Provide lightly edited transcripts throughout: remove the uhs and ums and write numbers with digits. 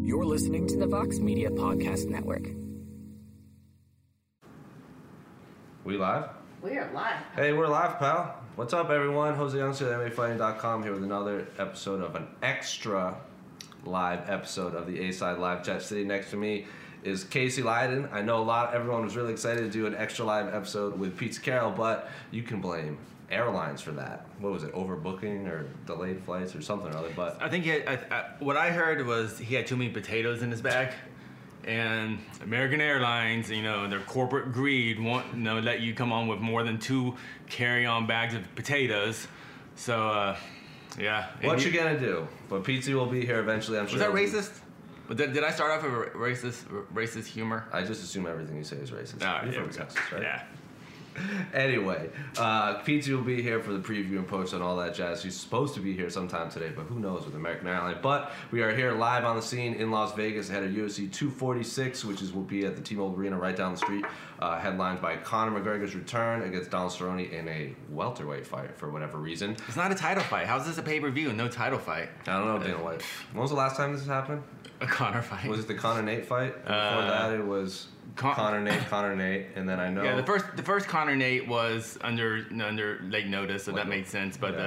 You're listening to the Vox Media Podcast Network. We live? We are live. Hey, we're live, pal. What's up, everyone? Jose Youngster at MMAfighting.com here with another episode of an extra live episode of the A-Side Live Chat. Sitting next to me is Casey Leydon. I know everyone was really excited to do an extra live episode with Pete Carroll, but you can blame airlines for that. What was it, overbooking or delayed flights or something or other? But I think he had, what I heard was he had too many potatoes in his bag, and American Airlines, their corporate greed won't let you come on with more than 2 carry-on bags of potatoes. So, yeah. What you gonna do? But Pizzi will be here eventually, I'm sure. Was that racist? Did I start off with racist humor? I just assume everything you say is racist. You're from Texas, right? Yeah. Anyway, Pizzi will be here for the preview and post and all that jazz. He's supposed to be here sometime today, but who knows with American Airlines. But we are here live on the scene in Las Vegas ahead of UFC 246, which will be at the T-Mobile Arena right down the street, headlined by Conor McGregor's return against Donald Cerrone in a welterweight fight for whatever reason. It's not a title fight. How's this a pay-per-view and no title fight? I don't know, Dana White. When was the last time this happened? A Conor fight. Was it the Conor-Nate fight? Before that, it was Conor-Nate, and then I know... Yeah, the first Conor-Nate was under late notice, so that made sense. But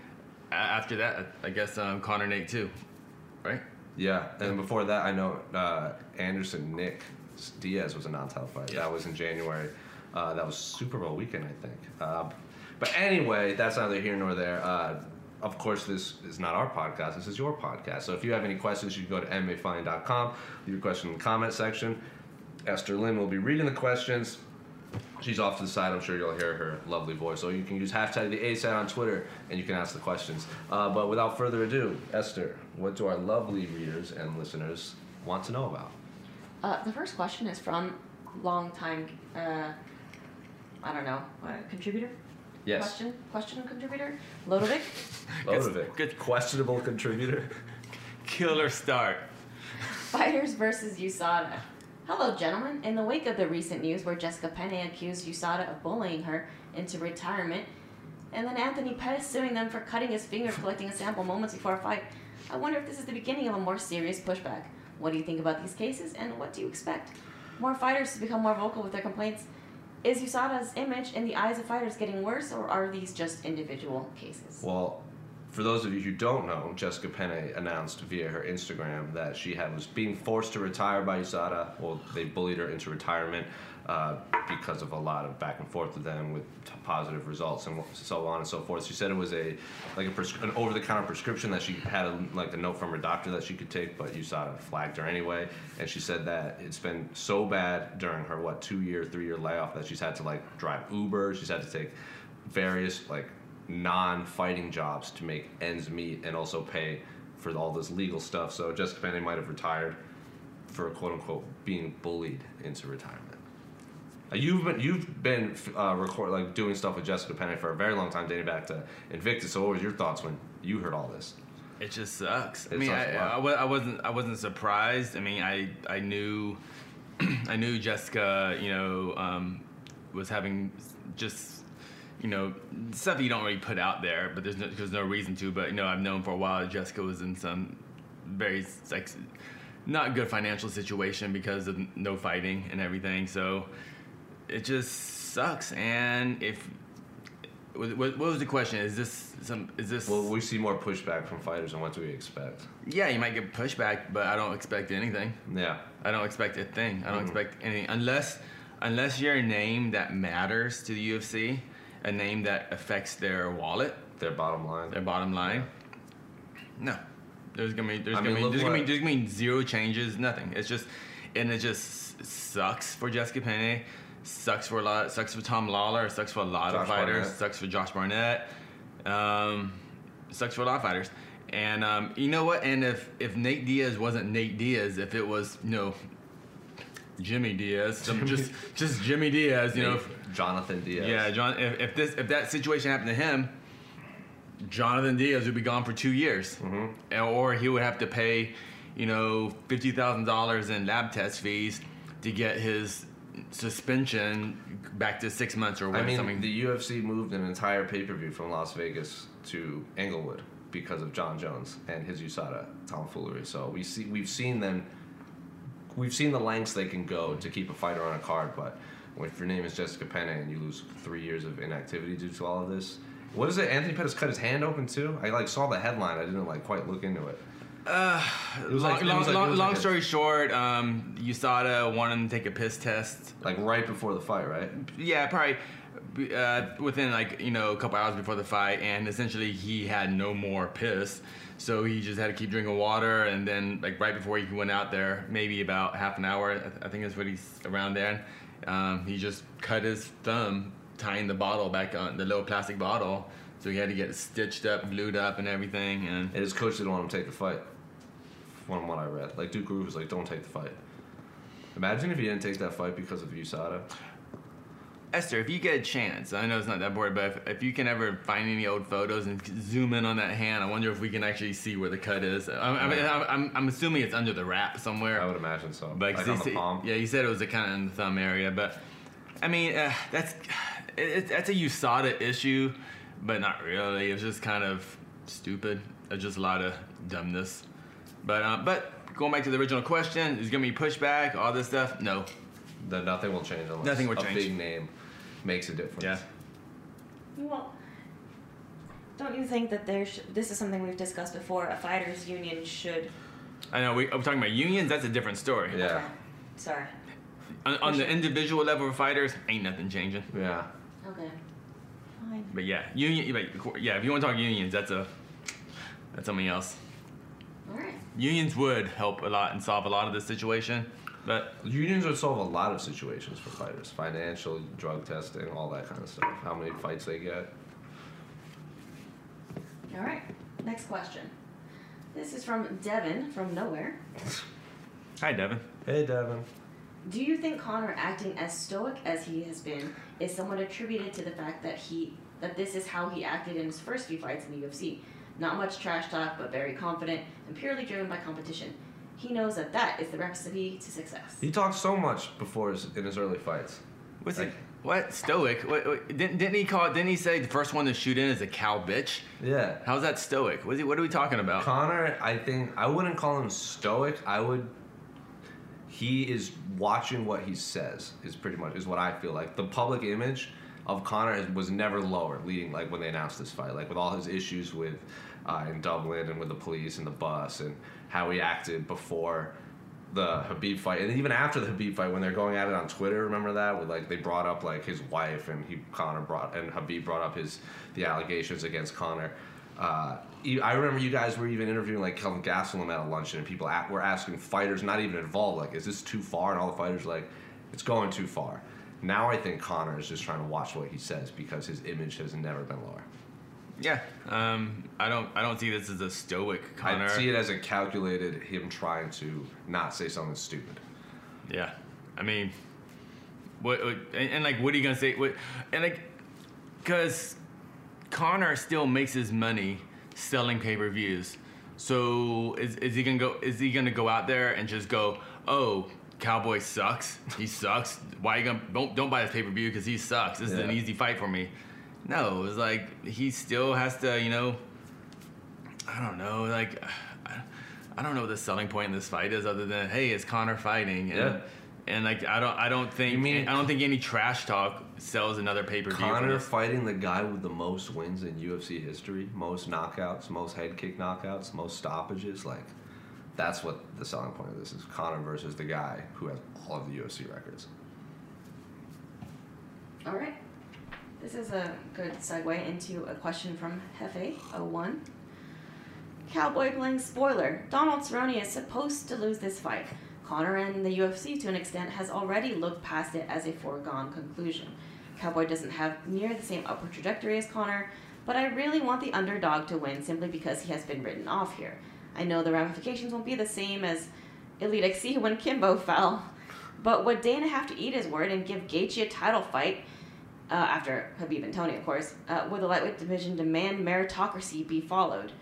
after that, I guess Conor-Nate too, right? Yeah, and before that, I know Anderson-Nick Diaz was a non-title fight. Yeah. That was in January. That was Super Bowl weekend, I think. But anyway, that's neither here nor there. Of course, this is not our podcast. This is your podcast. So if you have any questions, you can go to MMAfighting.com. Leave your question in the comment section. Esther Lynn will be reading the questions. She's off to the side. I'm sure you'll hear her lovely voice. So you can use hashtag the A-Side on Twitter, and you can ask the questions. But without further ado, Esther, what do our lovely readers and listeners want to know about? The first question is from longtime, contributor? Yes. Question contributor? Lodovic? Lodovic. Good. Questionable contributor. Killer start. Fighters versus USADA. Hello, gentlemen. In the wake of the recent news where Jessica Penne accused USADA of bullying her into retirement, and then Anthony Pettis suing them for cutting his finger collecting a sample moments before a fight, I wonder if this is the beginning of a more serious pushback. What do you think about these cases, and what do you expect? More fighters to become more vocal with their complaints. Is USADA's image in the eyes of fighters getting worse, or are these just individual cases? Well, for those of you who don't know, Jessica Penne announced via her Instagram that she was being forced to retire by USADA. Well, they bullied her into retirement because of a lot of back and forth with them with positive results and so on and so forth. She said it was an over-the-counter prescription that she had a note from her doctor that she could take, but USADA flagged her anyway. And she said that it's been so bad during her 2-year, 3-year layoff that she's had to drive Uber. She's had to take various non-fighting jobs to make ends meet and also pay for all this legal stuff. So Jessica Penne might have retired for quote-unquote being bullied into retirement. You've been doing stuff with Jessica Penne for a very long time, dating back to Invictus. So what were your thoughts when you heard all this? It just sucks. I wasn't surprised. I mean, I knew Jessica, was having just stuff you don't really put out there, but there's no reason to. But I've known for a while Jessica was in some very not good financial situation because of no fighting and everything. So it just sucks. And what was the question? Is this? Well, we see more pushback from fighters, and what do we expect? Yeah, you might get pushback, but I don't expect anything. Yeah, I don't expect a thing. I don't expect anything unless you're a name that matters to the UFC. A name that affects their wallet, their bottom line. Yeah. No, there's gonna be zero changes, nothing. It just sucks for Jessica Penne, sucks for Tom Lawler, sucks for a lot of fighters, sucks for Josh Barnett, sucks for a lot of fighters. And you know what? And if Nate Diaz wasn't Nate Diaz, if it was Jimmy Diaz, just Jimmy Diaz, Jonathan Diaz. Yeah, if that situation happened to him, Jonathan Diaz would be gone for 2 years, or he would have to pay, $50,000 in lab test fees to get his suspension back to 6 months or whatever. I mean, the UFC moved an entire pay-per-view from Las Vegas to Englewood. because of John Jones and his USADA tomfoolery. So we've seen the lengths they can go to keep a fighter on a card, but if your name is Jessica Penne and you lose 3 years of inactivity due to all of this, what is it? Anthony Pettis cut his hand open too. I saw the headline. I didn't quite look into it. Long story short, USADA wanted him to take a piss test. Right before the fight, right? Yeah, probably within a couple hours before the fight, and essentially he had no more piss, so he just had to keep drinking water. And then right before he went out there, maybe about half an hour, I think that's what he's around there. He just cut his thumb tying the bottle back on the little plastic bottle, so he had to get it stitched up, glued up, and everything. And his coach didn't want him to take the fight. From what I read, Duke Groove was don't take the fight. Imagine if he didn't take that fight because of USADA. Esther, if you get a chance, I know it's not that boring, but if you can ever find any old photos and zoom in on that hand, I wonder if we can actually see where the cut is. I'm assuming it's under the wrap somewhere. I would imagine so. But on the palm. Yeah, he said it was kind of in the thumb area, but I mean that's a USADA issue, but not really. It's just kind of stupid. It's just a lot of dumbness. But going back to the original question, is going to be pushback, all this stuff? No. Then nothing will change unless a big name makes a difference. Yeah. Well, don't you think that this is something we've discussed before, a fighters union should... I know, we're talking about unions, that's a different story. Yeah. Okay. Sorry. On the individual level of fighters, ain't nothing changing. Yeah. Okay. Fine. But yeah, if you want to talk unions, that's something else. All right. Unions would help a lot and solve a lot of this situation, but unions would solve a lot of situations for fighters: financial, drug testing, all that kind of stuff. How many fights they get. All right. Next question. This is from Devin from nowhere. Hi, Devin. Hey, Devin. Do you think Conor acting as stoic as he has been is somewhat attributed to the fact that this is how he acted in his first few fights in the UFC? Not much trash talk, but very confident and purely driven by competition. He knows that is the recipe to success. He talked so much before in his early fights. What's it? What? Stoic? What, didn't he say the first one to shoot in is a cow bitch? Yeah. How's that stoic? What are we talking about? Conor, I think I wouldn't call him stoic. He is watching what he says. Is what I feel like. The public image of Conor was never lower, leading when they announced this fight, with all his issues with in Dublin and with the police and the bus and how he acted before the Khabib fight and even after the Khabib fight when they're going at it on Twitter. Remember that with they brought up his wife and Khabib brought up the allegations against Conor. I remember you guys were even interviewing Kelvin Gastelum at a luncheon and people were asking fighters not even involved is this too far, and all the fighters it's going too far. Now I think Conor is just trying to watch what he says because his image has never been lower. Yeah, I don't see this as a stoic Conor. I see it as a calculated him trying to not say something stupid. Yeah, I mean, what are you gonna say? Because Conor still makes his money selling pay-per-views. So is he gonna go out there and just go, oh, Cowboy sucks. He sucks. Why are you gonna don't buy his pay-per-view because he sucks. This is an easy fight for me. No, it's he still has to, I don't know, I don't know what the selling point in this fight is other than, hey, it's Conor fighting. And I don't think any trash talk sells another pay-per-view. Conor fighting the guy with the most wins in UFC history, most knockouts, most head kick knockouts, most stoppages, that's what the selling point of this is. Conor versus the guy who has all of the UFC records. All right. This is a good segue into a question from Hefe01. Cowboy playing spoiler. Donald Cerrone is supposed to lose this fight. Conor and the UFC, to an extent, has already looked past it as a foregone conclusion. Cowboy doesn't have near the same upward trajectory as Conor, but I really want the underdog to win simply because he has been written off here. I know the ramifications won't be the same as Elite XC when Kimbo fell, but would Dana have to eat his word and give Gaethje a title fight, after Khabib and Tony, of course, would the lightweight division demand meritocracy be followed?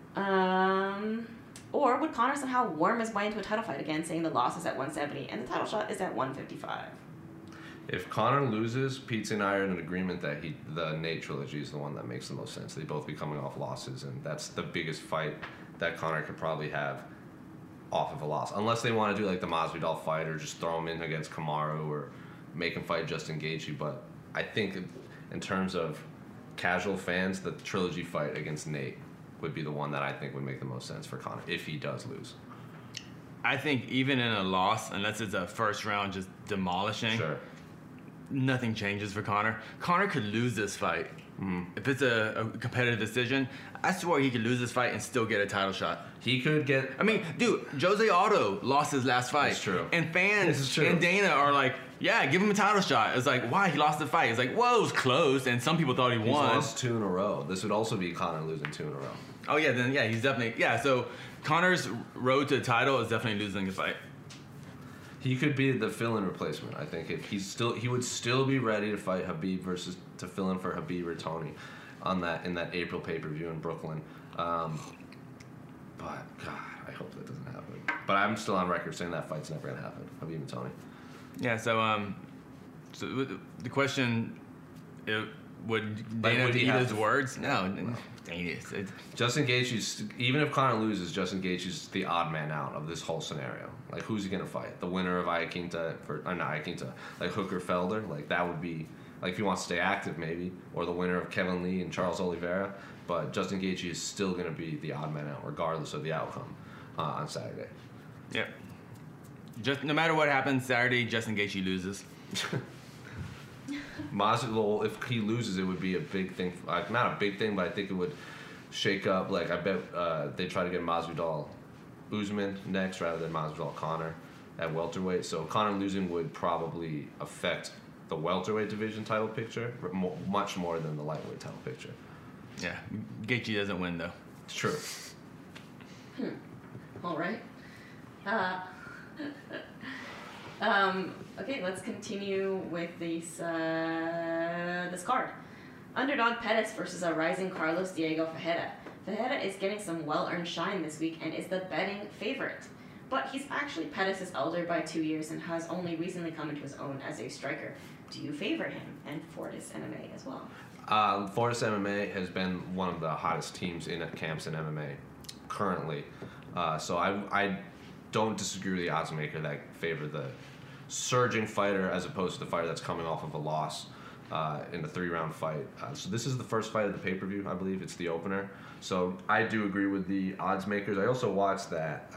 Or would Conor somehow worm his way into a title fight again, saying the loss is at 170 and the title shot is at 155? If Conor loses, Pete and I are in an agreement that the Nate trilogy is the one that makes the most sense. They both be coming off losses, and that's the biggest fight that Conor could probably have off of a loss. Unless they want to do like the Masvidal fight or just throw him in against Kamaru or make him fight Justin Gaethje. But I think in terms of casual fans, the trilogy fight against Nate would be the one that I think would make the most sense for Conor if he does lose. I think even in a loss, unless it's a first round just demolishing, Sure. Nothing changes for Conor. Conor could lose this fight. Mm-hmm. If it's a competitive decision, I swear he could lose this fight and still get a title shot. He could get... I mean, dude, Jose Aldo lost his last fight. That's true. And fans and Dana are like, yeah, give him a title shot. It's like, why? He lost the fight. It's like, whoa, it was close. And some people thought he won. He's lost 2 in a row. This would also be Conor losing 2 in a row. Oh, yeah, then, yeah, he's definitely... Yeah, so Conor's road to the title is definitely losing the fight. He could be the fill-in replacement. I think if he would still be ready to fight Khabib to fill in for Khabib or Tony in that April pay-per-view in Brooklyn. But God, I hope that doesn't happen. But I'm still on record saying that fight's never gonna happen. Khabib and Tony. Yeah. So the question, would Dana eat his words? No. Justin Gaethje's, even if Conor loses, Justin Gaethje's the odd man out of this whole scenario. Like, who's he gonna fight? The winner of not Iaquinta, like Hooker Felder. Like, that would be, like, if he wants to stay active, maybe, or the winner of Kevin Lee and Charles Oliveira. But Justin Gaethje is still gonna be the odd man out, regardless of the outcome on Saturday. Yep. Just no matter what happens Saturday, Justin Gaethje loses. Masvidal, if he loses, it would be a big thing. Not a big thing, but I think it would shake up. Like, I bet they try to get Masvidal Usman next rather than Masvidal Conor at welterweight. So Conor losing would probably affect the welterweight division title picture much more than the lightweight title picture. Yeah, Gaethje doesn't win though. It's true. All right. Okay, let's continue with this card. Underdog Pettis versus a rising Carlos Diego Ferreira. Ferreira is getting some well-earned shine this week and is the betting favorite. But he's actually Pettis' elder by 2 years and has only recently come into his own as a striker. Do you favor him and Fortis MMA as well? Fortis MMA has been one of the hottest teams in camps in MMA currently. So I don't disagree with the odds maker that favor the surging fighter as opposed to the fighter that's coming off of a loss in a 3-round fight. So this is the first fight of the pay-per-view, I believe. It's the opener. So I do agree with the odds makers. I also watched that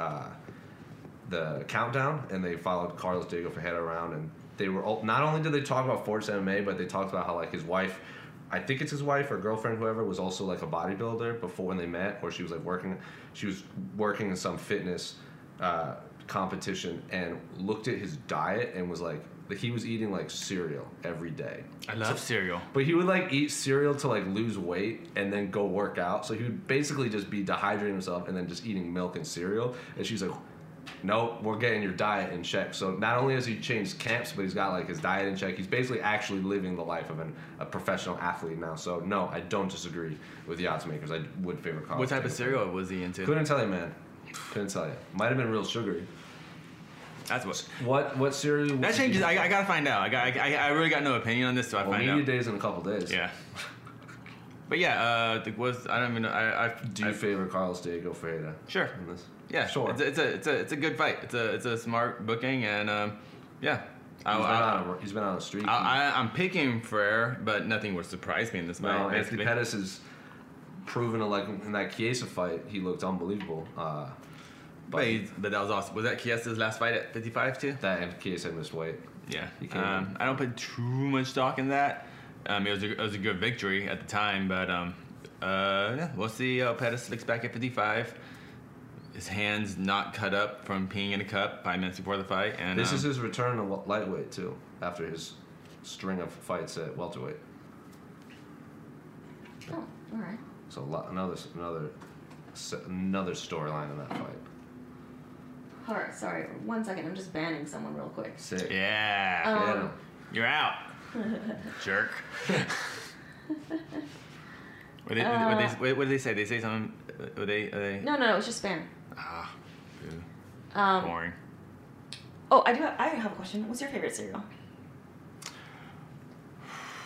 the countdown, and they followed Carlos Diego Ferreira around, and they were not only did they talk about Fortis MMA, but they talked about how, like, his wife, I think it's his wife or girlfriend, whoever, was also like a bodybuilder before when they met, or she was working in some fitness competition and looked at his diet and was like, he was eating like cereal every day. I love cereal. But he would like eat cereal to like lose weight and then go work out. So he would basically just be dehydrating himself and then just eating milk and cereal. And she's like, no, we're getting your diet in check. So not only has he changed camps, but he's got like his diet in check. He's basically actually living the life of a professional athlete now. So no, I don't disagree with the odds makers. I would favor Carlos. What type of cereal was he into? Couldn't tell you, man. Couldn't tell you. Might have been real sugary. That's what cereal? That changes. I gotta find out. I really got no opinion on this, so I find out. Media day's in a couple days. Yeah. But yeah, I don't even know. Do you favor Carlos Diego Ferreira? Sure. In this? Yeah, sure. It's a good fight. It's a smart booking, and yeah. He's been on a streak. I'm picking Ferreira, but nothing would surprise me in this fight. No, Anthony Pettis has proven like in that Chiesa fight, he looked unbelievable. But that was awesome. Was that Chiesa's last fight at 55 too? That and Chiesa missed weight. Yeah. I don't put too much stock in that. It was a good victory at the time, but yeah, we'll see how Pettis looks back at 55. His hands not cut up from peeing in a cup 5 minutes before the fight, and this is his return to lightweight too, after his string of fights at welterweight. Oh, all right. So another storyline in that fight. All right, sorry. 1 second. I'm just banning someone real quick. Sick. Yeah. You're out. Jerk. What did they say? They say something. Are they? No, it's just spam. Boring. Oh, I have a question. What's your favorite cereal?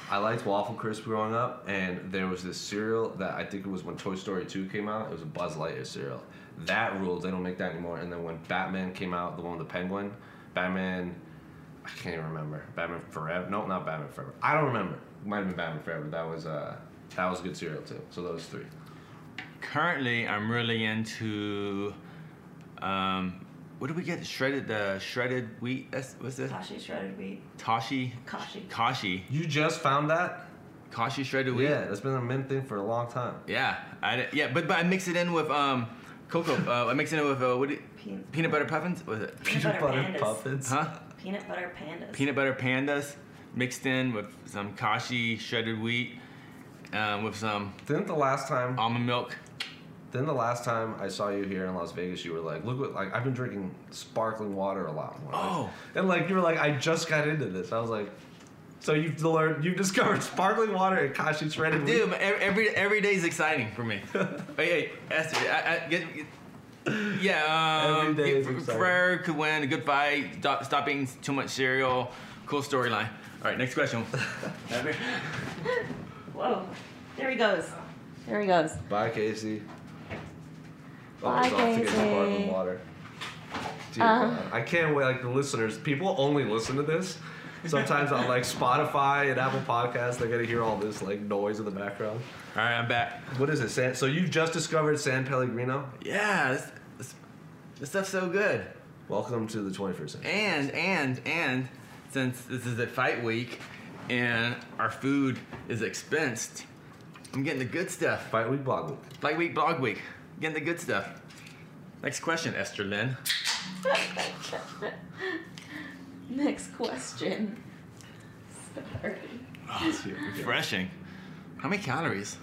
I liked Waffle Crisp growing up, and there was this cereal that I think it was when Toy Story 2 came out. It was a Buzz Lightyear cereal. That ruled. They don't make that anymore. And then when Batman came out, the one with the penguin, Batman, I can't even remember. Batman Forever? No, not Batman Forever. I don't remember. It might have been Batman Forever. That was a good cereal too. So those three. Currently, I'm really into. What did we get? Shredded wheat. What's this? Kashi shredded wheat. Kashi. You just found that? Kashi shredded wheat. Yeah, that's been a mint thing for a long time. Yeah, but I mix it in with cocoa. I mix it in with peanut butter puffins. What is it? Peanut butter puffins. Huh? Peanut butter pandas. Peanut butter pandas mixed in with some Kashi shredded wheat, with some Didn't the last time I saw you here in Las Vegas, you were like, look what, like, I've been drinking sparkling water a lot more. Oh. And like, you were like, I just got into this. I was like, so you've discovered sparkling water and Kashi shredded wheat? Dude, every day is exciting for me. hey, Esther, every day is exciting. Frere could win a good fight. Stop eating too much cereal. Cool storyline. All right, next question. Whoa, there he goes. Bye, Casey. Bye, he's off to get Casey. sparkling water. Dear God. I can't wait. Like, the listeners, people only listen to this. Sometimes on like Spotify and Apple Podcasts, they're gonna hear all this like noise in the background. All right, I'm back. What is it? So you just discovered San Pellegrino? Yeah, this stuff's so good. Welcome to the 21st century. And since this is a fight week and our food is expensed, I'm getting the good stuff. Fight week, blog week. Fight week, blog week. Getting the good stuff. Next question, Esther Lynn. Next question. Sorry. Oh, refreshing. How many calories?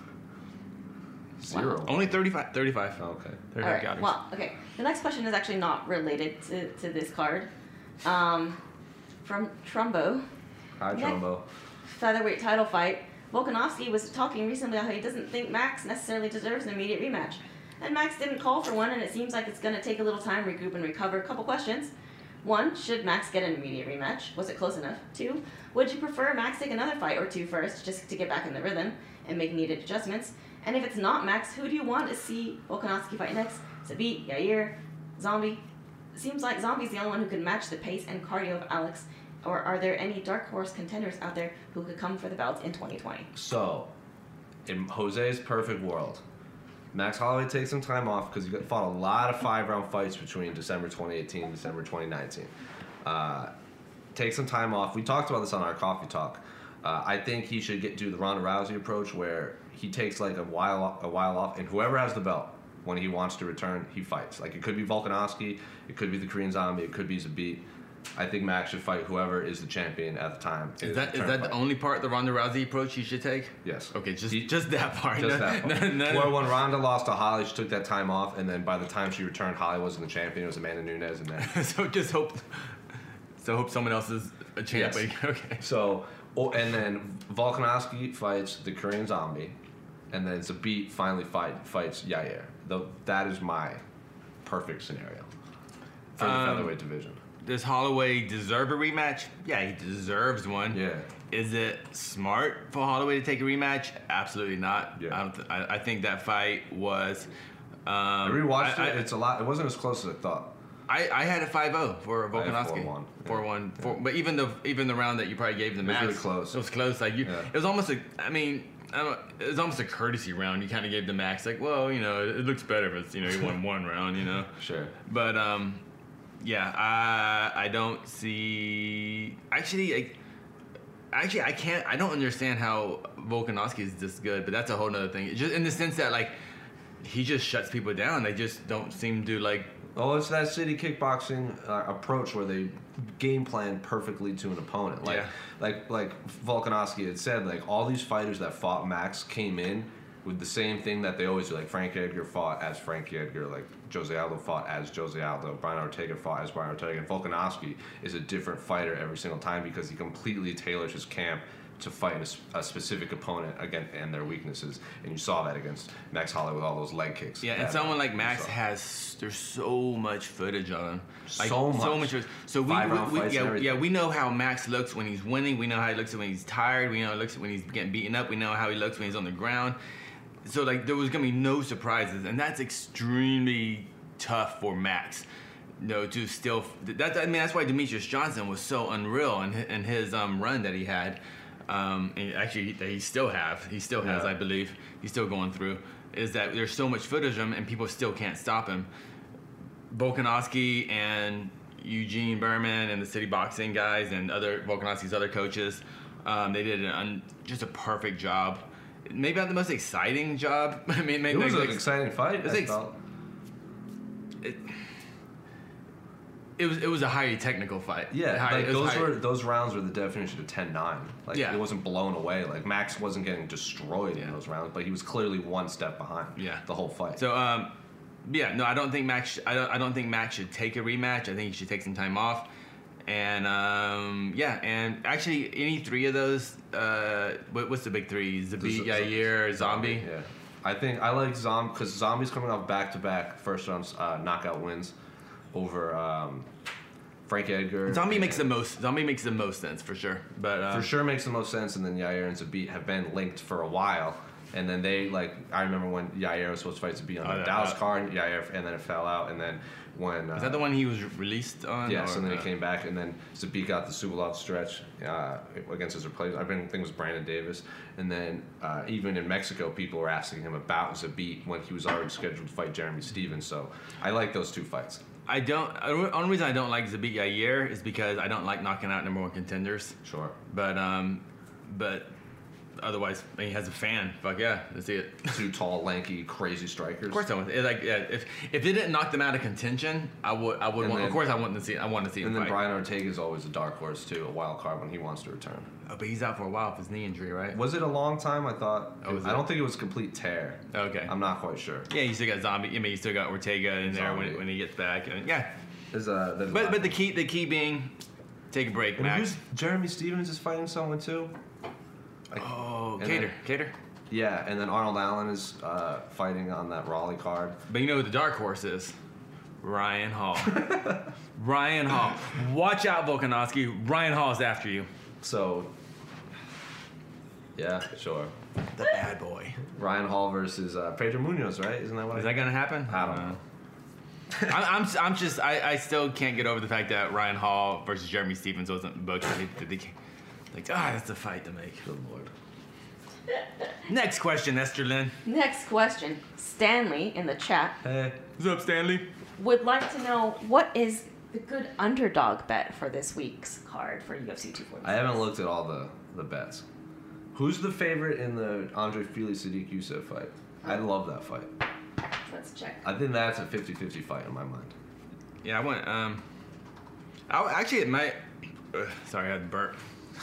0. Wow. Only 35. 35. Oh, okay. 35 All right. calories. Well, okay. The next question is actually not related to this card. From Trumbo. Hi, Trumbo. Featherweight title fight. Volkanovski was talking recently about how he doesn't think Max necessarily deserves an immediate rematch. And Max didn't call for one, and it seems like it's going to take a little time to regroup and recover. A couple questions. 1, should Max get an immediate rematch? Was it close enough? 2, would you prefer Max take another fight or 2 first, just to get back in the rhythm and make needed adjustments? And if it's not Max, who do you want to see Volkanovski fight next? Zabit, Yair, Zombie? It seems like Zombie's the only one who can match the pace and cardio of Alex. Or are there any dark horse contenders out there who could come for the belt in 2020? So, in Jose's perfect world, Max Holloway takes some time off because he fought a lot of 5-round fights between December 2018 and December 2019. Take some time off. We talked about this on our coffee talk. I think he should do the Ronda Rousey approach where he takes like a while off, and whoever has the belt, when he wants to return, he fights. Like, it could be Volkanovski, it could be the Korean Zombie, it could be Zabit. I think Max should fight whoever is the champion at the time. Is that the only part, the Ronda Rousey approach, you should take? Yes. Okay, just that part. Just that part. Where when Ronda lost to Holly, she took that time off, and then by the time she returned, Holly wasn't the champion. It was Amanda Nunes, and then so hope someone else is a champ. Yes. Okay. So, and then Volkanovski fights the Korean Zombie, and then Zabit finally fights Yair. That is my perfect scenario for the featherweight division. Does Holloway deserve a rematch? Yeah, he deserves one. Yeah. Is it smart for Holloway to take a rematch? Absolutely not. Yeah. I think that fight was. I rewatched it. It's a lot. It wasn't as close as I thought. I had a 5-0 for Volkanovski. 4-1. 4-1. But even the round that you probably gave the Max, really close. It was close. Like it was almost it was almost a courtesy round. You kind of gave the Max, like, well, it looks better if it's he won one round, Sure. But yeah, I don't see. Actually, I can't. I don't understand how Volkanovski is this good, but that's a whole nother thing. Just in the sense that he just shuts people down. They just don't seem to like. Oh, it's that city kickboxing approach where they game plan perfectly to an opponent. Like Volkanovski had said, like all these fighters that fought Max came in with the same thing that they always do. Like Frankie Edgar fought as Frankie Edgar, like Jose Aldo fought as Jose Aldo, Brian Ortega fought as Brian Ortega, and Volkanovski is a different fighter every single time because he completely tailors his camp to fight a specific opponent again and their weaknesses, and you saw that against Max Holloway with all those leg kicks. Yeah, and someone like Max there's so much footage on him. Like, so much. So we know how Max looks when he's winning. We know how he looks when he's tired. We know how he looks when he's getting beaten up. We know how he looks when he's on the ground. So like there was gonna be no surprises, and that's extremely tough for Max. To still that's why Demetrius Johnson was so unreal in his run that he had. And actually, that he still has, I believe. He's still going through. Is that there's so much footage of him, and people still can't stop him. Volkanovski and Eugene Berman and the City Boxing guys and Volkanovski's other coaches, they did just a perfect job. Maybe not the most exciting job. I mean, it was an exciting fight. It was a highly technical fight. Yeah, those rounds were the definition of 10-9. Like it wasn't blown away. Like Max wasn't getting destroyed in those rounds, but he was clearly one step behind. The whole fight. So no, I don't think Max. I don't think Max should take a rematch. I think he should take some time off. And and actually any three of those. What's the big three? Zabit, Yair, Zombie. Yeah, I think I like Zombie because Zombie's coming off back-to-back first round knockout wins over Frank Edgar. Zombie makes the most sense for sure. But for sure makes the most sense. And then Yair and Zabit have been linked for a while. And then I remember when Yair was supposed to fight Zabit on the Dallas card, and then it fell out. And then when is that the one he was released on? Yes, and then he came back, and then Zabit got the Suvolov stretch against his replacement. I think it was Brandon Davis. And then even in Mexico, people were asking him about Zabit when he was already scheduled to fight Jeremy Stephens. So I like those two fights. The only reason I don't like Zabit Yair is because I don't like knocking out number one contenders. Sure. But otherwise, he has a fan. Fuck yeah, let's see it. Two tall, lanky, crazy strikers. Of course I want. If they didn't knock them out of contention, I would want. Of course I want to see. I want to see him fight. And then Brian Ortega is always a dark horse too, a wild card when he wants to return. Oh, but he's out for a while with his knee injury, right? Was it a long time? I thought. I don't think it was a complete tear. Okay. I'm not quite sure. Yeah, you still got Zombie. I mean, you still got Ortega in there when he gets back. And, yeah. But the key being, take a break, Max. Jeremy Stephens is fighting someone too. Cater. Yeah, and then Arnold Allen is fighting on that Raleigh card. But you know who the dark horse is? Ryan Hall. Ryan Hall. Watch out, Volkanovski. Ryan Hall's after you. So, yeah, sure. The bad boy. Ryan Hall versus Pedro Munoz, right? Isn't that what? Is that gonna happen? I don't know. I still can't get over the fact that Ryan Hall versus Jeremy Stephens wasn't booked. That's a fight to make. Good Lord. Next question, Esther Lynn. Next question. Stanley in the chat. Hey. What's up, Stanley? Would like to know what is the good underdog bet for this week's card for UFC 246. I haven't looked at all the bets. Who's the favorite in the Andre Fili-Sadiq Youssef fight? I love that fight. Let's check. I think that's a 50-50 fight in my mind. Yeah, I went. Actually, it might. Sorry, I had to burp.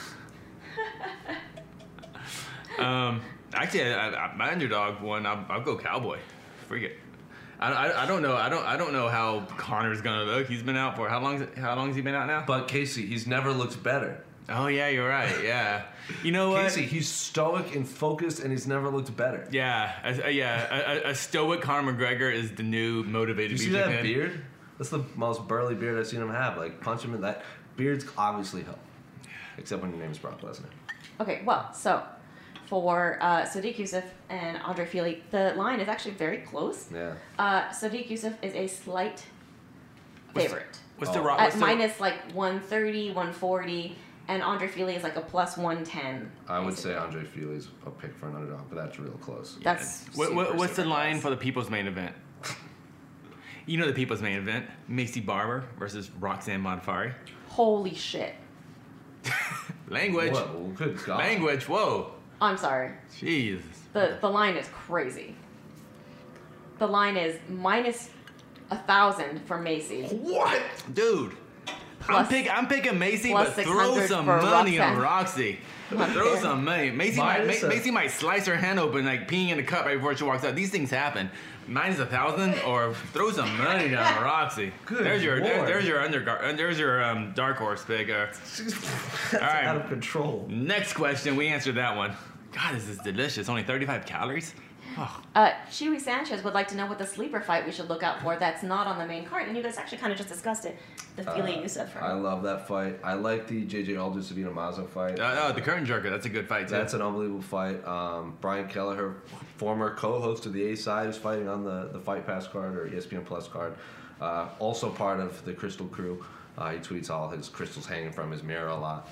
Actually, my underdog one. I'll go Cowboy. Forget. I don't know. I don't know how Connor's gonna look. He's been out for how long has he been out now? But Casey, he's never looked better. Oh yeah, you're right. Yeah. You know what? Casey, he's stoic and focused, and he's never looked better. Yeah. A stoic Conor McGregor is the new motivated. You see that beard? That's the most burly beard I've seen him have. Like punch him in that beard's obviously help. Except when your name is Brock Lesnar. Okay, well, so for Sadiq Youssef and Andre Fili, the line is actually very close. Yeah. Sadiq Youssef is a slight favorite. What's the at minus like 130, 140, and Andre Fili is like a plus 110. I would say Andre Fili's a pick for an underdog, but that's real close. That's what's the line for the People's Main Event? You know the People's Main Event: Macy Barber versus Roxanne Modafferi. Holy shit! Language. Whoa, good God. Language. Whoa. I'm sorry. Jesus. The line is crazy. The line is minus 1,000 for Macy. What, dude? I'm picking Macy, but throw some money on Roxy. Throw some money. Macy might slice her hand open, like peeing in a cup right before she walks out. These things happen. Mine's 1,000, or throw some money down on Roxy. Good there's your Lord. there's your dark horse pick. All right, out of control. Next question. We answered that one. God, this is delicious. Only 35 calories. Oh. Chewy Sanchez would like to know what the sleeper fight we should look out for that's not on the main card. And you guys actually kind of just discussed it. The Fili Yusuf fight. I love that fight. I like the J.J. Aldous-Savino Mazo fight. The curtain jerker. That's a good fight, too. That's an unbelievable fight. Brian Kelleher, former co-host of the A-Side, is fighting on the Fight Pass card or ESPN Plus card. Also part of the Crystal crew. He tweets all his crystals hanging from his mirror a lot.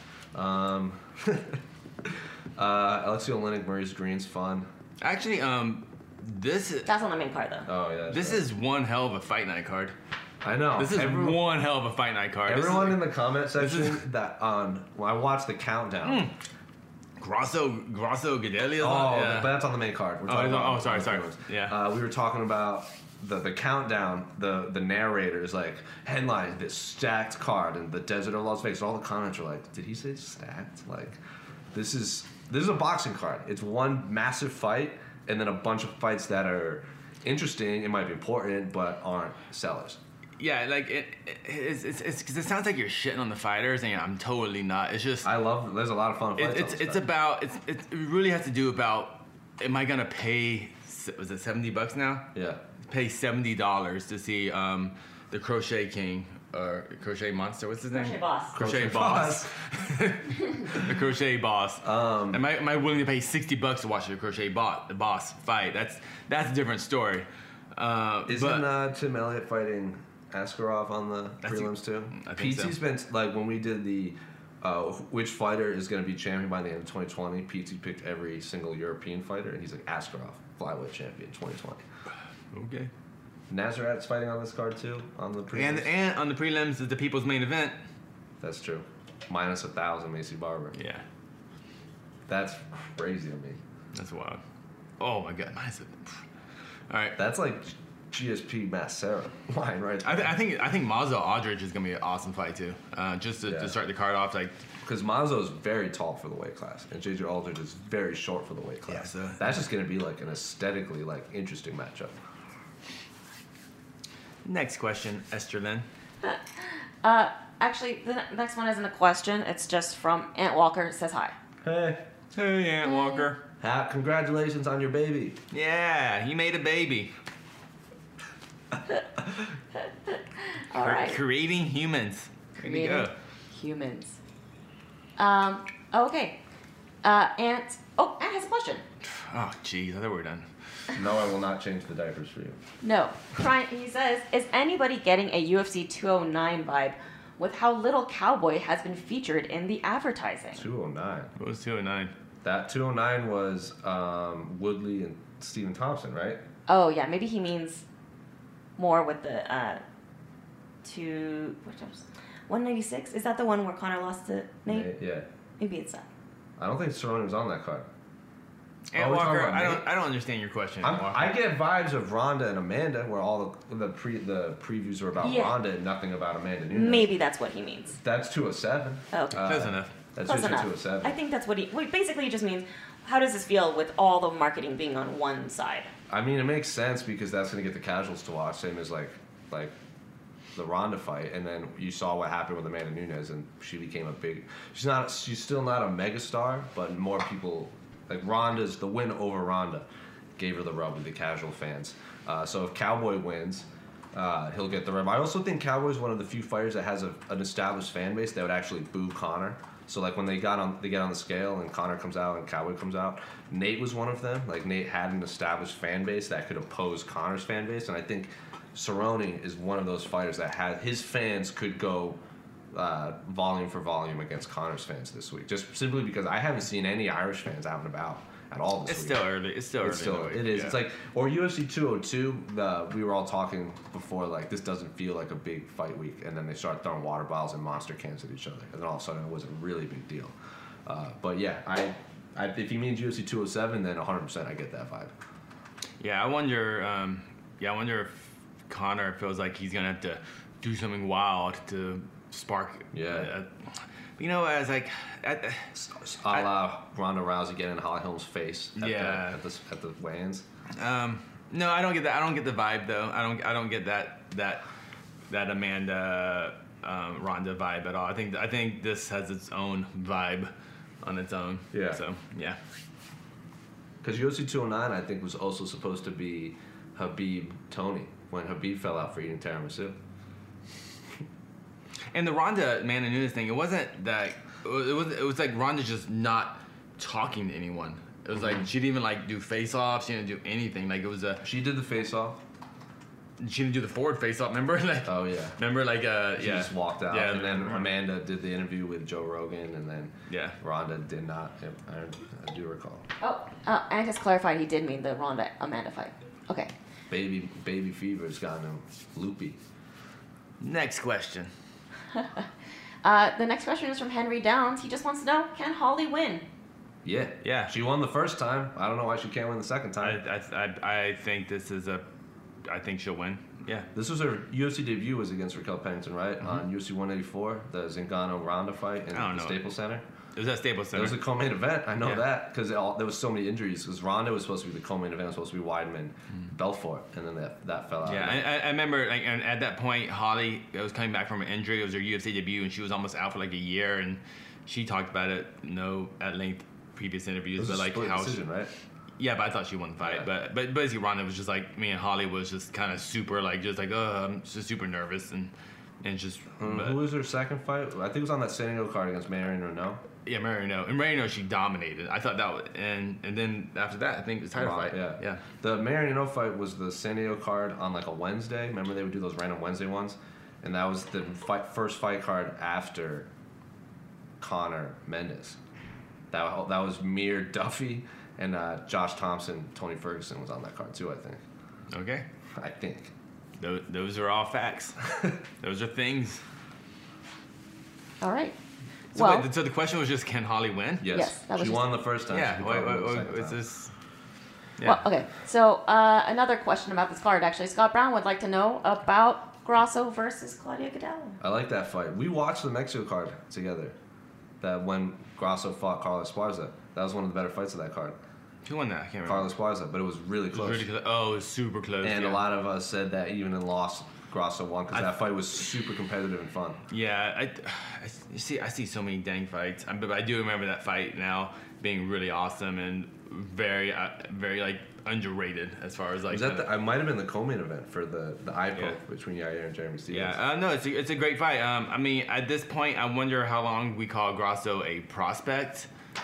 Alexio Oleinik, Maurice Green's fun. Actually, that's on the main card, though. Oh, yeah. This is one hell of a fight night card. I know. This is one hell of a fight night card. Everyone in the comment section when I watched the countdown. Grasso Gadelha. But that's on the main card. Sorry. Yeah. We were talking about the countdown. The narrators like headline this stacked card in the desert of Las Vegas. All the comments are like, did he say stacked? Like, this is a boxing card. It's one massive fight and then a bunch of fights that are interesting. It might be important, but aren't sellers. Yeah, like it sounds like you're shitting on the fighters, and I'm totally not. It's just there's a lot of fun fights. It really has to do about, am I gonna pay? Was it $70 now? Yeah. Pay $70 to see the Crochet King or Crochet Monster. What's his name? Crochet Boss. The Crochet Boss. Am I willing to pay $60 to watch the Crochet Boss fight? That's a different story. Isn't Tim Elliott fighting Askarov on the prelims too? I think PT's been like, when we did the which fighter is going to be champion by the end of 2020, PT picked every single European fighter, and he's like, Askarov, flyweight champion 2020. Okay. Nazarat's fighting on this card too, on the prelims. And on the prelims is the people's main event. That's true. Minus 1,000 Macy Barber. Yeah. That's crazy to me. That's wild. Oh my God, minus. All right. That's like GSP Massera line, right? I think Mazo Aldridge is gonna be an awesome fight too. Just to start the card off, like, because Mazo is very tall for the weight class, and JJ Aldridge is very short for the weight class. Yeah, so that's just gonna be like an aesthetically like interesting matchup. Next question, Esther Lynn. Actually, the next one isn't a question. It's just from Ant Walker. It says hi. Hey, Ant Walker. Congratulations on your baby. Yeah, he made a baby. All right. Creating humans. Creating humans. Okay. Ant has a question. Oh, geez, I thought we were done. No, I will not change the diapers for you. No. He says, is anybody getting a UFC 209 vibe with how little Cowboy has been featured in the advertising? 209. What was 209? That 209 was Woodley and Stephen Thompson, right? Oh, yeah. Maybe he means more with the 196? Is that the one where Conor lost to Nate? Yeah. Maybe it's that. I don't think Cerrone was on that card. Ant Walker, I don't understand your question. I get vibes of Ronda and Amanda, where all the previews are about Ronda and nothing about Amanda Nunes. Maybe that's what he means. That's 207. Okay. Close enough. That's just 207. I think that's what basically he just means, how does this feel with all the marketing being on one side? I mean, it makes sense because that's going to get the casuals to watch, same as like the Ronda fight, and then you saw what happened with Amanda Nunes, and she became a big. She's still not a megastar, but more people. Like the win over Ronda gave her the rub with the casual fans. So if Cowboy wins, he'll get the rub. I also think Cowboy's one of the few fighters that has an established fan base that would actually boo Conor. So like when they get on the scale and Conor comes out and Cowboy comes out, Nate was one of them. Like Nate had an established fan base that could oppose Conor's fan base, and I think Cerrone is one of those fighters that his fans could go volume for volume against Conor's fans this week, just simply because I haven't seen any Irish fans out and about at all this week. It's still early. It is. Yeah. It's like, or UFC 202, we were all talking before, like, this doesn't feel like a big fight week, and then they start throwing water bottles and monster cans at each other, and then all of a sudden it was a really big deal. But yeah, if he means UFC 207, then 100% I get that vibe. Yeah, I wonder if Conor feels like he's gonna have to do something wild to spark. Yeah. You know, I was like, a la Ronda Rousey getting in Holly Holm's face at the weigh-ins. No, I don't get that. I don't get the vibe though. I don't get that Amanda Ronda vibe at all. I think this has its own vibe on its own. Yeah. So yeah. Because UFC 209, I think, was also supposed to be Khabib Tony when Khabib fell out for eating tiramisu. And the Ronda Amanda Nunes thing, it wasn't that. It was like Ronda just not talking to anyone. It was like she didn't even like do face-offs. She didn't do anything. Like it was She did the face-off. She didn't do the forward face-off. Remember? Like, oh yeah. Remember like She just walked out. Yeah, and then Amanda did the interview with Joe Rogan, and then Ronda did not. I do recall. I just clarified he did mean the Ronda Amanda fight. Okay. Baby fever's gotten him loopy. Next question. The next question is from Henry Downs. He just wants to know, can Holly win? Yeah. She won the first time. I don't know why she can't win the second time. I think this is I think she'll win. Yeah. This was her UFC debut was against Raquel Pennington, right? Mm-hmm. On UFC 184, the Zingano-Ronda fight in the Staples Center. It was at Staples Center. It was a co-main event. I know that because there was so many injuries. Because Ronda was supposed to be the co-main event. It was supposed to be Weidman, Belfort, and then that fell out. Yeah, I remember. Like, and at that point, Holly was coming back from an injury. It was her UFC debut, and she was almost out for like a year. And she talked about it, at length, previous interviews. It was but like split decision, right? Yeah, but I thought she won the fight. Yeah. But basically, Ronda was just like me and Holly was just kind of super like I'm just super nervous and just. Who was her second fight? I think it was on that San Diego card against Marion Renault. Yeah, Marion Renault. And Marion Renault, she dominated. I thought that was, and then after that, I think the title fight. Yeah. The Marion Renault fight was the San Diego card on like a Wednesday. Remember they would do those random Wednesday ones, and that was the first fight card after Conor Mendes. That was Mir Duffy. And Josh Thompson, Tony Ferguson was on that card too, I think. Okay. I think. Those are all facts. Those are things. All right. So the question was just, can Holly win? Yes. She won the first time. Yeah. Is this? Yeah. Well, okay. So another question about this card, actually. Scott Brown would like to know about Grasso versus Claudia Gadelha. I like that fight. We watched the Mexico card together. That when Grasso fought Carlos Esparza. That was one of the better fights of that card. Who won that? I can't remember. Carlos Esparza, but it was really close. It was super close. And a lot of us said that even in loss, Grasso won because that fight was super competitive and fun. Yeah, I see so many dang fights, but I do remember that fight now being really awesome and very like underrated as far as like. Was that I might have been the co-main event for the eye poke between Yair and Jeremy Stephens. Yeah, no, it's a great fight. I mean, at this point, I wonder how long we call Grasso a prospect.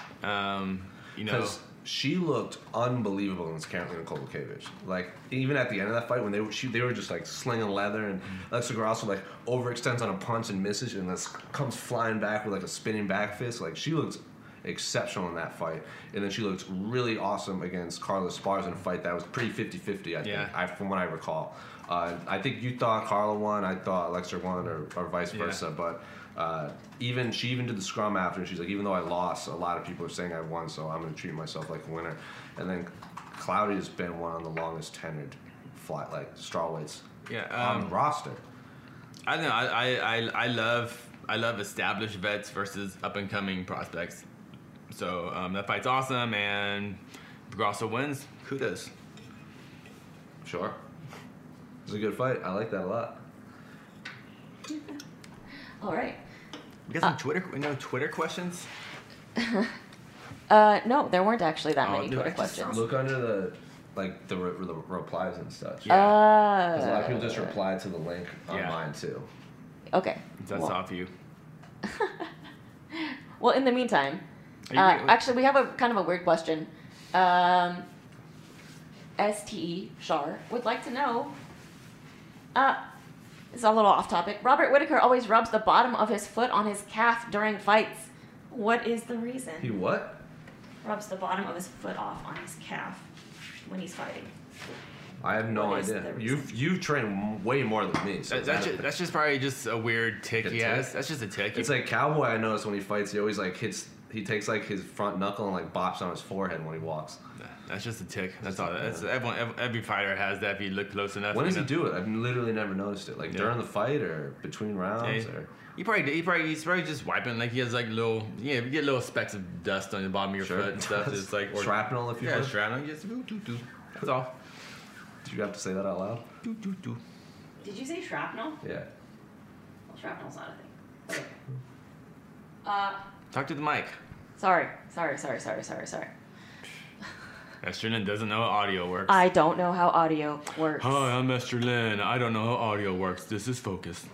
Because she looked unbelievable against Karolina Kowalkiewicz. Like even at the end of that fight, when they were just like slinging leather, and Alexa Grasso like overextends on a punch and misses, and then comes flying back with like a spinning back fist. Like she looked exceptional in that fight, and then she looked really awesome against Carla Esparza in a fight that was pretty 50-50. I think, from what I recall. I think you thought Carla won, I thought Alexa won, or vice versa, but. She even did the scrum after, and she's like, even though I lost, a lot of people are saying I won, so I'm going to treat myself like a winner. And then Claudia's been one of the longest tenured strawweights on the roster. I don't know. I love established vets versus up and coming prospects. So that fight's awesome, and if Grasso wins, kudos. Sure, it's a good fight. I like that a lot. All right. We got some Twitter questions? No, there weren't actually that many Twitter questions. Look under the replies and such. Yeah. Because a lot of people just replied to the link on mine too. Okay. That's off you. Well, in the meantime, actually, we have a kind of a weird question. STE Shar would like to know. It's a little off topic. Robert Whittaker always rubs the bottom of his foot on his calf during fights. What is the reason? He what? Rubs the bottom of his foot off on his calf when he's fighting. I have no idea. You've trained way more than me. So that's just probably just a weird tick he has. That's just a tick. It's like Cowboy. I noticed when he fights, he always like he takes like his front knuckle and like bops on his forehead when he walks. That's just a tick. That's all. That's every fighter has that if you look close enough. When does he do it? I've literally never noticed it. Like during the fight or between rounds or. He's probably just wiping. Like he has like little, you get little specks of dust on the bottom of your foot and stuff. It's like shrapnel if you will. Shrapnel. Just do. That's all. Did you have to say that out loud? Do. Did you say shrapnel? Yeah. Well, shrapnel's not a thing. Okay. Talk to the mic. Sorry. Esther Lynn doesn't know how audio works. I don't know how audio works. Hi, I'm Esther Lynn. I don't know how audio works. This is Focus.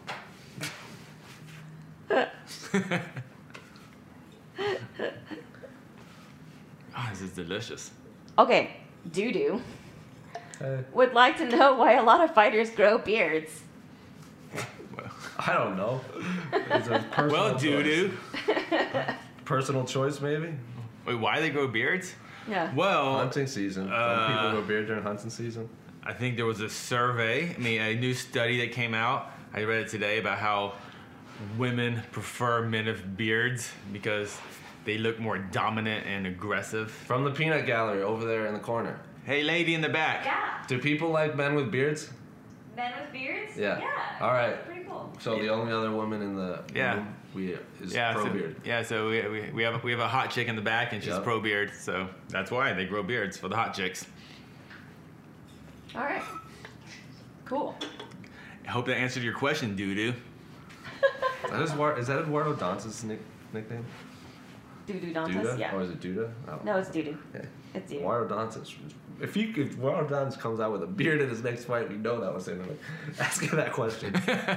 This is delicious. Okay, Doo-Doo would like to know why a lot of fighters grow beards. I don't know. It's a personal Doo-Doo. Personal choice, maybe? Wait, why they grow beards? Yeah. Well, hunting season. Some people grow beard during hunting season. I think there was a survey, a new study that came out. I read it today about how women prefer men with beards because they look more dominant and aggressive. From the peanut gallery over there in the corner. Hey, lady in the back. Yeah. Do people like men with beards? Men with beards? Yeah. Yeah. All right. That's pretty cool. So the only other woman in the room is pro beard. So we have a hot chick in the back and she's pro beard. So that's why they grow beards for the hot chicks. All right. Cool. I hope that answered your question, Doo-Doo. Is that Eduardo Dantas' nickname? Doo-Doo Dantas, Duda? yeah. Or is it Duda? No, it's Doo-Doo. Yeah. It's Doo-Doo. Eduardo Dantas. If Eduardo Dantas comes out with a beard in his next fight, we know that was him. Like, ask him that question.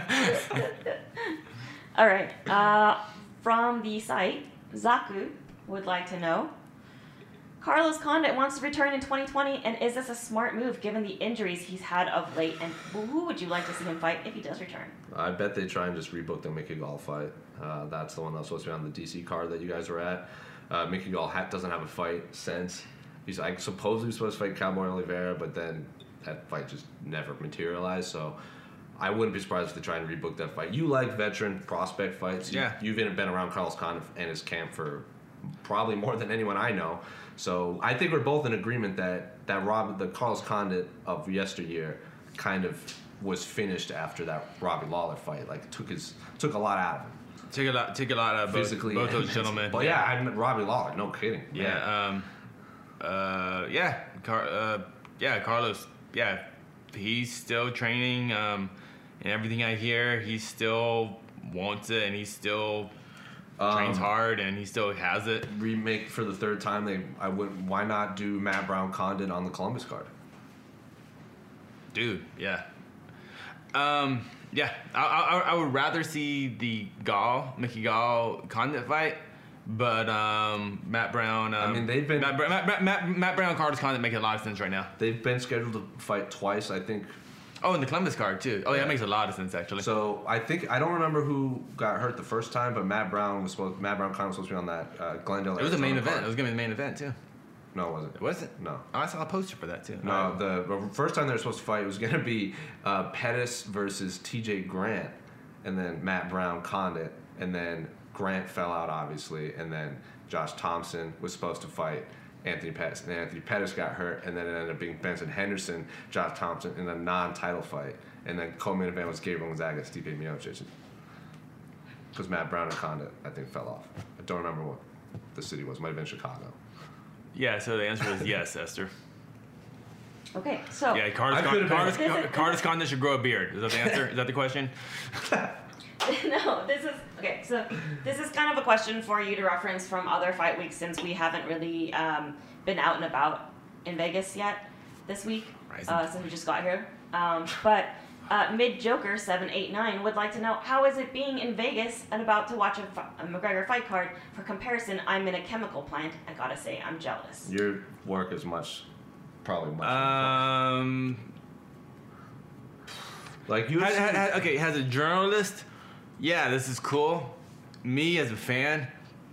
All right. From the site, Zaku would like to know, Carlos Condit wants to return in 2020, and is this a smart move given the injuries he's had of late? And who would you like to see him fight if he does return? I bet they try and just rebook the Mickey Gall fight. That's the one that was supposed to be on the DC card that you guys were at. Mickey Gall doesn't have a fight since. He's supposedly supposed to fight Cowboy Oliveira, but then that fight just never materialized. So I wouldn't be surprised if they try and rebook that fight. You like veteran prospect fights. You've been around Carlos Condit and his camp for probably more than anyone I know. So I think we're both in agreement that the Carlos Condit of yesteryear kind of was finished after that Robbie Lawler fight. Like took a lot out of him. Took a lot out of physically both those gentlemen. But I mean, Robbie Lawler, no kidding. Yeah. Carlos. Yeah, he's still training. And everything I hear, he still wants it, and he still trains hard, and he still has it. Remake for the third time. Why not do Matt Brown Condit on the Columbus card? Dude, yeah. I would rather see the Mickey Gall Condit fight, but Matt Brown. I mean, they've been Matt Brown Carlos Condit make a lot of sense right now. They've been scheduled to fight twice, I think. Oh, and the Columbus card too. Oh, yeah, that makes a lot of sense actually. So I don't remember who got hurt the first time, but Matt Brown Condit was supposed to be on that Glendale. It was a main event. It was gonna be the main event too. No, it wasn't. Was it? No. Oh, I saw a poster for that too. No, the first time they were supposed to fight was going to be Pettis versus T.J. Grant, and then Matt Brown Condit, and then Grant fell out obviously, and then Josh Thompson was supposed to fight Anthony Pettis, and then Anthony Pettis got hurt, and then it ended up being Benson Henderson, Josh Thompson in a non-title fight, and then co-main event was Gabriel Gonzaga, Stipe Miocic, because Matt Brown and Condit I think fell off. I don't remember what the city was. Might have been Chicago. Yeah, so the answer is yes, Esther. Okay, so... Yeah, Carlos Condit should grow a beard. Is that the answer? Is that the question? No, this is... Okay, so this is kind of a question for you to reference from other fight weeks since we haven't really been out and about in Vegas yet this week, since we just got here. But Mid-Joker789 would like to know, how is it being in Vegas and about to watch a McGregor fight card? For comparison, I'm in a chemical plant. I gotta say, I'm jealous. Your work is probably much. Like you. Okay, as a journalist, yeah, this is cool. Me as a fan,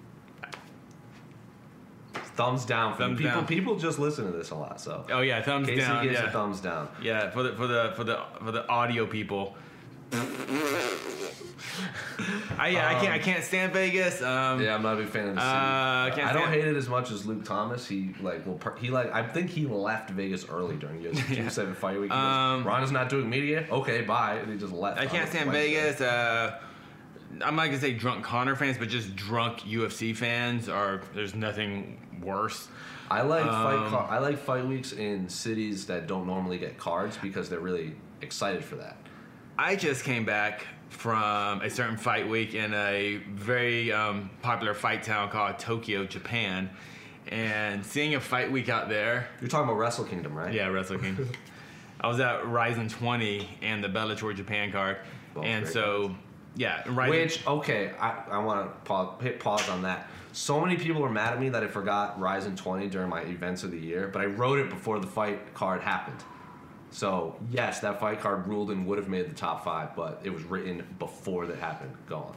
thumbs down for people. People just listen to this a lot, so. Oh yeah, thumbs Casey down. Gives a thumbs down. Yeah, for the audio people. I can't stand Vegas. Yeah, I'm not a big fan of the city. I don't hate it as much as Luke Thomas. I think he left Vegas early during UFC 207 fight week. Ronda's not doing media. Okay, bye. And he just left. I can't stand Vegas. I'm not gonna say drunk Conor fans, but just drunk UFC fans there's nothing worse. I like fight weeks in cities that don't normally get cards because they're really excited for that. I just came back from a certain fight week in a very popular fight town called Tokyo, Japan, and seeing a fight week out there. You're talking about Wrestle Kingdom, right? Yeah, Wrestle Kingdom. I was at Ryzen 20 and the Bellator Japan card, and so cards. Yeah, Ryzen. I want to hit pause on that. So many people are mad at me that I forgot Ryzen 20 during my events of the year, but I wrote it before the fight card happened. So, yes, that fight card ruled and would have made the top 5, but it was written before that happened. Go on.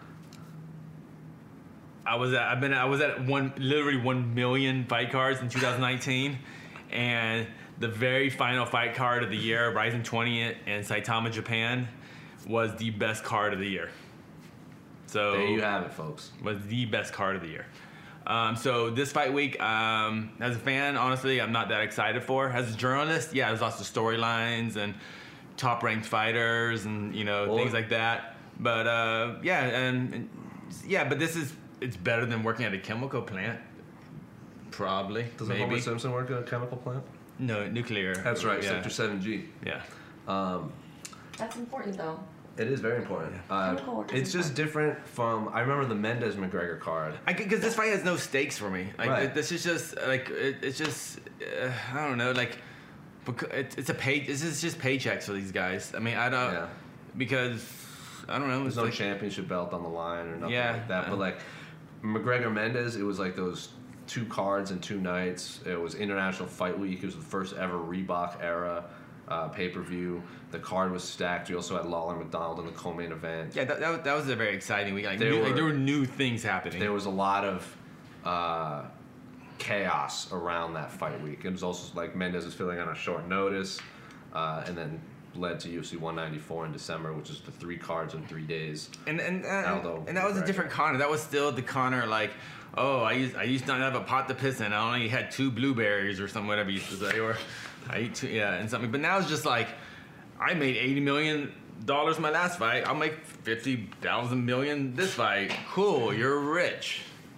I was at literally 1 million fight cards in 2019, and the very final fight card of the year, Ryzen 20 and Saitama Japan, was the best card of the year. So there you have it, folks. Was the best card of the year. So this fight week, as a fan, honestly, I'm not that excited for. As a journalist, yeah, there's lots of storylines and top-ranked fighters and things like that. But but it's better than working at a chemical plant. Probably. Doesn't Homer Simpson work at a chemical plant? No, nuclear. That's right, yeah. Sector 7G. Yeah. That's important, though. It is very important. It's just different from. I remember the Mendes McGregor card. Because this fight has no stakes for me. Like right. This is just like it's just I don't know. Like it's a pay. This is just paychecks for these guys. I mean, I don't because I don't know. There's no championship belt on the line or nothing like that. But like McGregor Mendes, it was like those 2 cards in 2 nights. It was International Fight Week. It was the first ever Reebok era pay-per-view. The card was stacked. We also had Lawler McDonald in the co-main event. Yeah, that was a very exciting week. There were new things happening. There was a lot of chaos around that fight week. It was also like Mendes was filling on a short notice, and then led to UFC 194 in December, which is the 3 cards in 3 days. And that was a different Conor. That was still the Conor like, oh, I used not have a pot to piss in. I only had 2 blueberries or something, whatever you used to say, or I eat 2, and something. But now it's just like, I made $80 million my last fight. I'll make $50,000 million this fight. Cool, you're rich.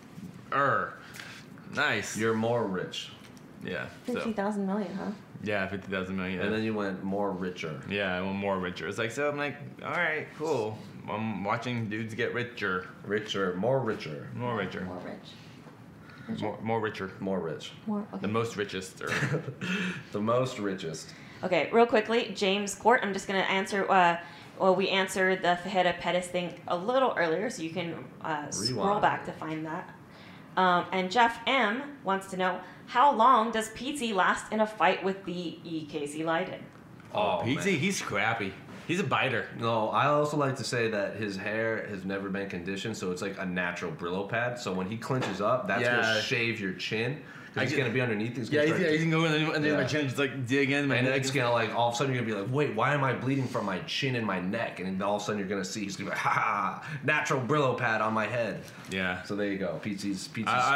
Nice. You're more rich. Yeah. 50,000 million, huh? Yeah, 50,000 million. And then you went more richer. Yeah, I went more richer. It's like, so I'm like, all right, cool. I'm watching dudes get richer. More richer. More rich. More richer. More rich. More, okay. The most richest. The most richest. Okay, real quickly, James Court, I'm just going to answer, we answered the Fajeda Pettis thing a little earlier, so you can scroll back to find that. And Jeff M. wants to know, how long does Pizzi last in a fight with the Casey Leydon? Oh, Pizzi, he's scrappy. He's a biter. No, I also like to say that his hair has never been conditioned, so it's like a natural Brillo pad. So when he clinches up, that's going to shave your chin. He's going to be underneath. He's going to go underneath my chin and just like dig in my neck. And it's going to like, all of a sudden you're going to be like, wait, why am I bleeding from my chin and my neck? And then all of a sudden you're going to see, he's going to be like, ha, natural Brillo pad on my head. Yeah. So there you go. Pizzi's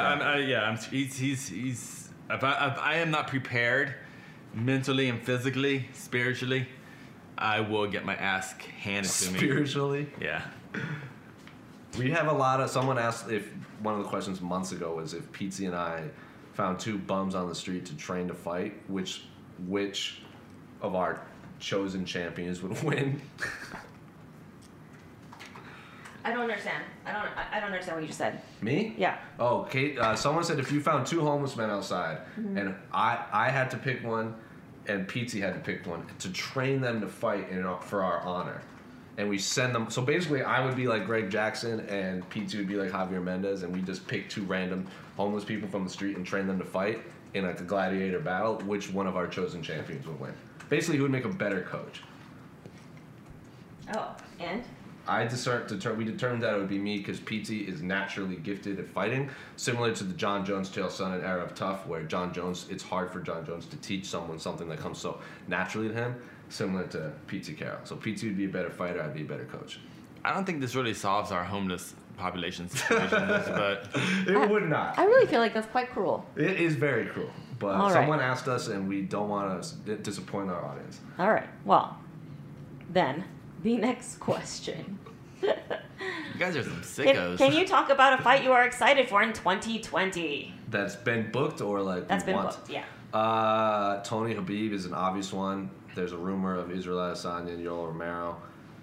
he's if I am not prepared mentally and physically, spiritually, I will get my ass handed to me. Spiritually? Yeah. We have a lot of, someone asked if, one of the questions months ago was if Pizzi and I found 2 bums on the street to train to fight, which of our chosen champions would win? I don't understand. I don't understand what you just said. Me? Yeah. Oh, Kate. Someone said if you found 2 homeless men outside, and I had to pick one, and Pizzi had to pick one to train them to fight for our honor, and we send them. So basically, I would be like Greg Jackson, and Pizzi would be like Javier Mendez, and we just pick 2 random homeless people from the street and train them to fight in like a gladiator battle. Which one of our chosen champions would win? Basically, who would make a better coach? Oh, and? We determined that it would be me because Pizzi is naturally gifted at fighting, similar to the John Jones, Chael Sonnen era of Tough, where John Jones, it's hard for John Jones to teach someone something that comes so naturally to him, similar to Pizzi Carroll. So Pizzi would be a better fighter, I'd be a better coach. I don't think this really solves our homeless population situation, but it would not. I really feel like that's quite cruel. It is very cruel, but All right. someone asked us, and we don't want to disappoint our audience. All right. Well, then the next question. you guys are some sickos. Can you talk about a fight you are excited for in 2020? That's been booked or like That's been want? booked, yeah. Tony Habib is an obvious one. There's a rumor of Israel Adesanya and Yoel Romero.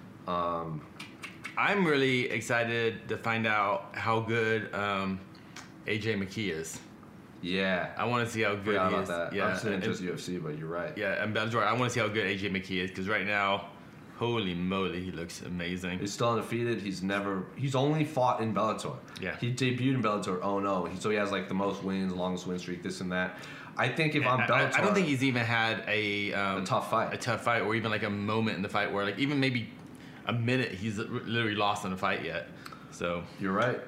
I'm really excited to find out how good AJ McKee is. Yeah, I want to see how good he about is. that. Yeah, I'm saying just UFC, but you're right. Yeah, I'm right. I want to see how good AJ McKee is because right now, holy moly, he looks amazing. He's still undefeated. He's only fought in Bellator. Yeah. He debuted in Bellator. Oh no. So he has like the most wins, longest win streak, this and that. I think if I'm Bellator, I don't think he's even had a tough fight. a tough fight, or even like a moment in the fight where like even maybe a minute he's literally lost in a fight yet. So You're right.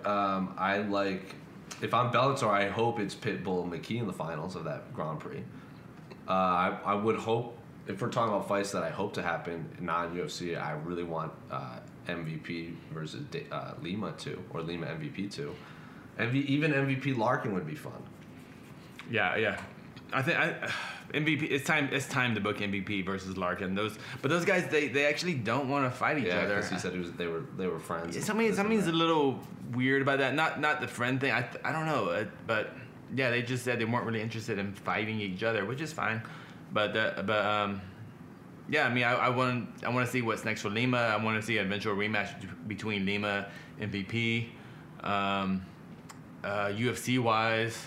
If I'm Bellator, I hope it's Pitbull and McKee in the finals of that Grand Prix. I would hope, if we're talking about fights that I hope to happen non-UFC, I really want MVP versus Lima 2, or Lima MVP 2. Even MVP Larkin would be fun. yeah. I think MVP. It's time to book MVP versus Larkin. Those guys they actually don't want to fight each other. Because he said they were friends. Something's a little weird about that. Not the friend thing. I don't know. But yeah, they just said they weren't really interested in fighting each other, which is fine. But yeah, I mean, I want to see what's next for Lima. I want to see an eventual rematch between Lima and MVP. UFC wise.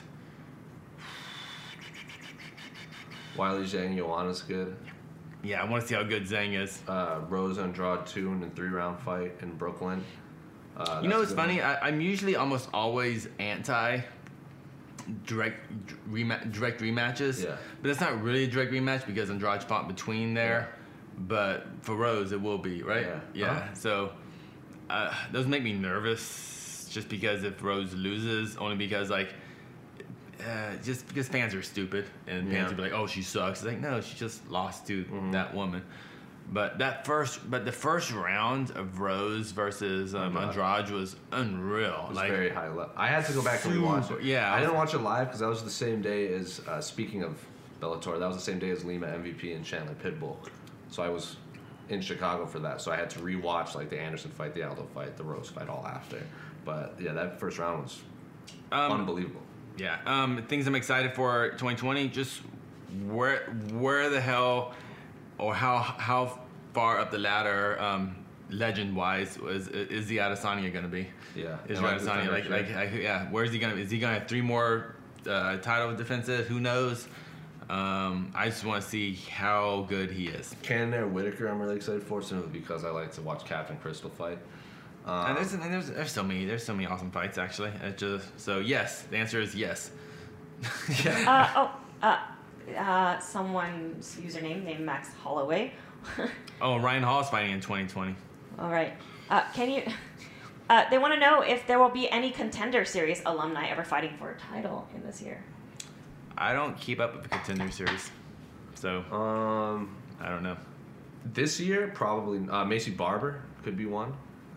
Wiley Zhang Joanna's good. Yeah, I want to see how good Zhang is. Rose Andrade 2 in a 3-round fight in Brooklyn. You know what's funny? I'm usually almost always anti direct rematches. Yeah. But it's not really a direct rematch because Andrade fought between there. Yeah. But for Rose, it will be, right? Yeah. Yeah. So those make me nervous just because if Rose loses, only because like just because fans are stupid and fans will be like, oh, she sucks. It's like, no, she just lost to that woman. But the first round of Rose versus Andrade was unreal. It was very high level. I had to go back and rewatch it. Yeah, I didn't watch it live because that was the same day as speaking of Bellator. That was the same day as Lima MVP and Chandler Pitbull. So I was in Chicago for that. So I had to rewatch like the Anderson fight, the Aldo fight, the Rose fight all after. But yeah, that first round was unbelievable. Yeah. Things I'm excited for 2020. Just where the hell or how far up the ladder, legend-wise, is the Adesanya going to be? Yeah. Is Adesanya where is he going to? Is he going to have 3 more title defenses? Who knows? I just want to see how good he is. Cannonier Whitaker, I'm really excited for, simply because I like to watch Captain Crystal fight. And there's so many awesome fights actually. So yes, the answer is yes. Someone's username named Max Holloway. Oh, Ryan Hall's fighting in 2020. All right. Can you? They want to know if there will be any Contender Series alumni ever fighting for a title in this year. I don't keep up with the Contender Series, so I don't know. This year, probably Macy Barber could be one.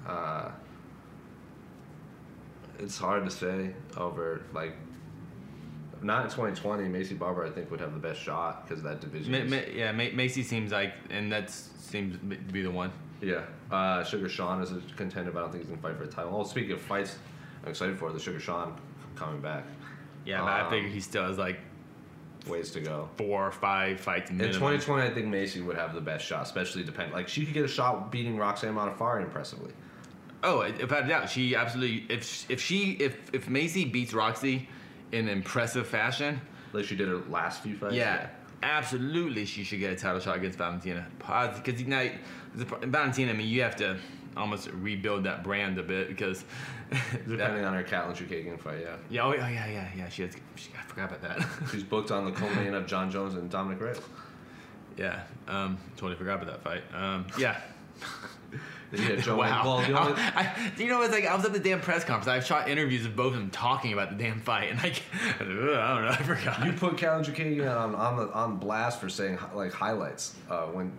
It's hard to say over like. Not in 2020. Macy Barber, I think, would have the best shot because that division. Macy seems like, and that seems to be the one. Yeah, Sugar Sean is a contender, but I don't think he's gonna fight for a title. Oh, speaking of fights, I'm excited for the Sugar Sean coming back. Yeah, but I figure he still has like ways to go. 4 or 5 fights minimum. In 2020, I think Macy would have the best shot, especially like she could get a shot beating Roxanne Modafferi impressively. Oh, without a doubt, she absolutely. If Macy beats Roxy in impressive fashion, like she did her last few fights. Yeah, absolutely, she should get a title shot against Valentina. Because now, Valentina, I mean, you have to almost rebuild that brand a bit because depending on her Katlyn Chookagian fight. Yeah. Yeah. I forgot about that. She's booked on the co-main of John Jones and Dominic Reyes. Yeah, totally forgot about that fight. Yeah. Yeah, Joe. Wow. Well, it's like I was at the damn press conference. I've shot interviews of both of them talking about the damn fight, and like I don't know, I forgot. You put Katlyn Chookagian on blast for saying like highlights when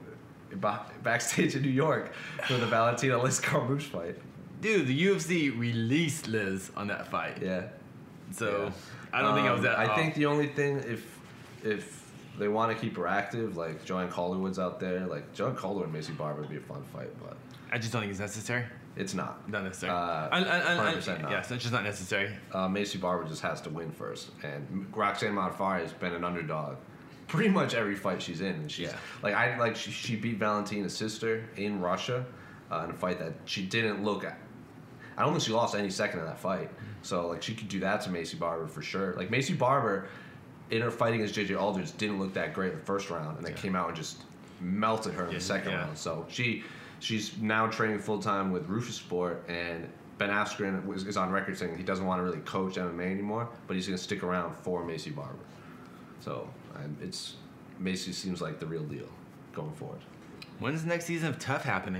backstage in New York for the Valentina Liz Carmouche fight. Dude, the UFC released Liz on that fight. Yeah. So I don't think I was that. I think the only thing if they want to keep her active, like Joanne Calderwood's out there, like Joanne Calderwood and Macy Barber would be a fun fight, but I just don't think it's necessary. It's not. Not necessary. 100% not. Yes, it's just not necessary. Macy Barber just has to win first, and Roxanne Modafferi has been an underdog pretty much every fight she's in, and she's she beat Valentina's sister in Russia in a fight that she didn't look at. I don't think she lost any second in that fight, so like she could do that to Macy Barber for sure. Like Macy Barber in her fight against JJ Aldrich didn't look that great in the first round, and then came out and just melted her in the second round. So she's now training full time with Roufusport, and Ben Askren is on record saying he doesn't want to really coach MMA anymore, but he's going to stick around for Macy Barber. So Macy seems like the real deal going forward. When's the next season of Tough happening?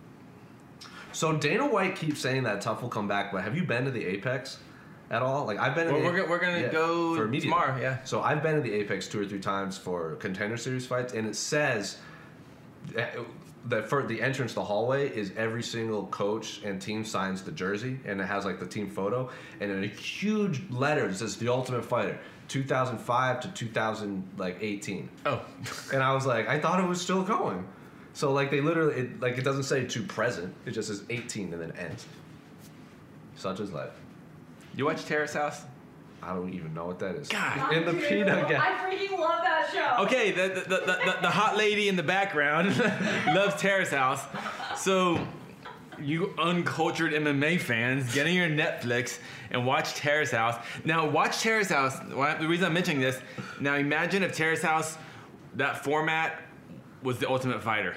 So Dana White keeps saying that Tough will come back, but have you been to the Apex at all? Like I've been. We're gonna go for tomorrow. Yeah. So I've been to the Apex 2 or 3 times for Contender Series fights, and it says that for the entrance, the hallway is every single coach and team signs the jersey, and it has like the team photo, and in a huge letter it says The Ultimate Fighter, 2005 to 2018. Oh. And I was like, I thought it was still going. So like they literally, it doesn't say to present, it just says 18 and then ends. Such is life. You watch Terrace House? I don't even know what that is. God. In the peanut gallery. I freaking love that show. Okay, the hot lady in the background loves Terrace House. So you uncultured MMA fans, get on your Netflix and watch Terrace House. Now watch Terrace House. The reason I'm mentioning this, now imagine if Terrace House, that format was The Ultimate Fighter.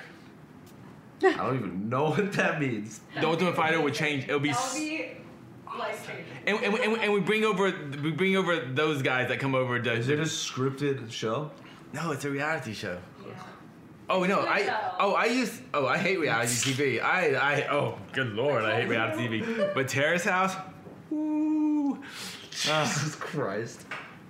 I don't even know what that means. The Ultimate Fighter would change. It would be life-changing. And we bring over those guys that come over to. Is it a scripted show? No, it's a reality show. Yeah. Oh no, I hate reality TV. Oh good lord, I hate reality TV. But Terrace House, woo. Jesus Christ.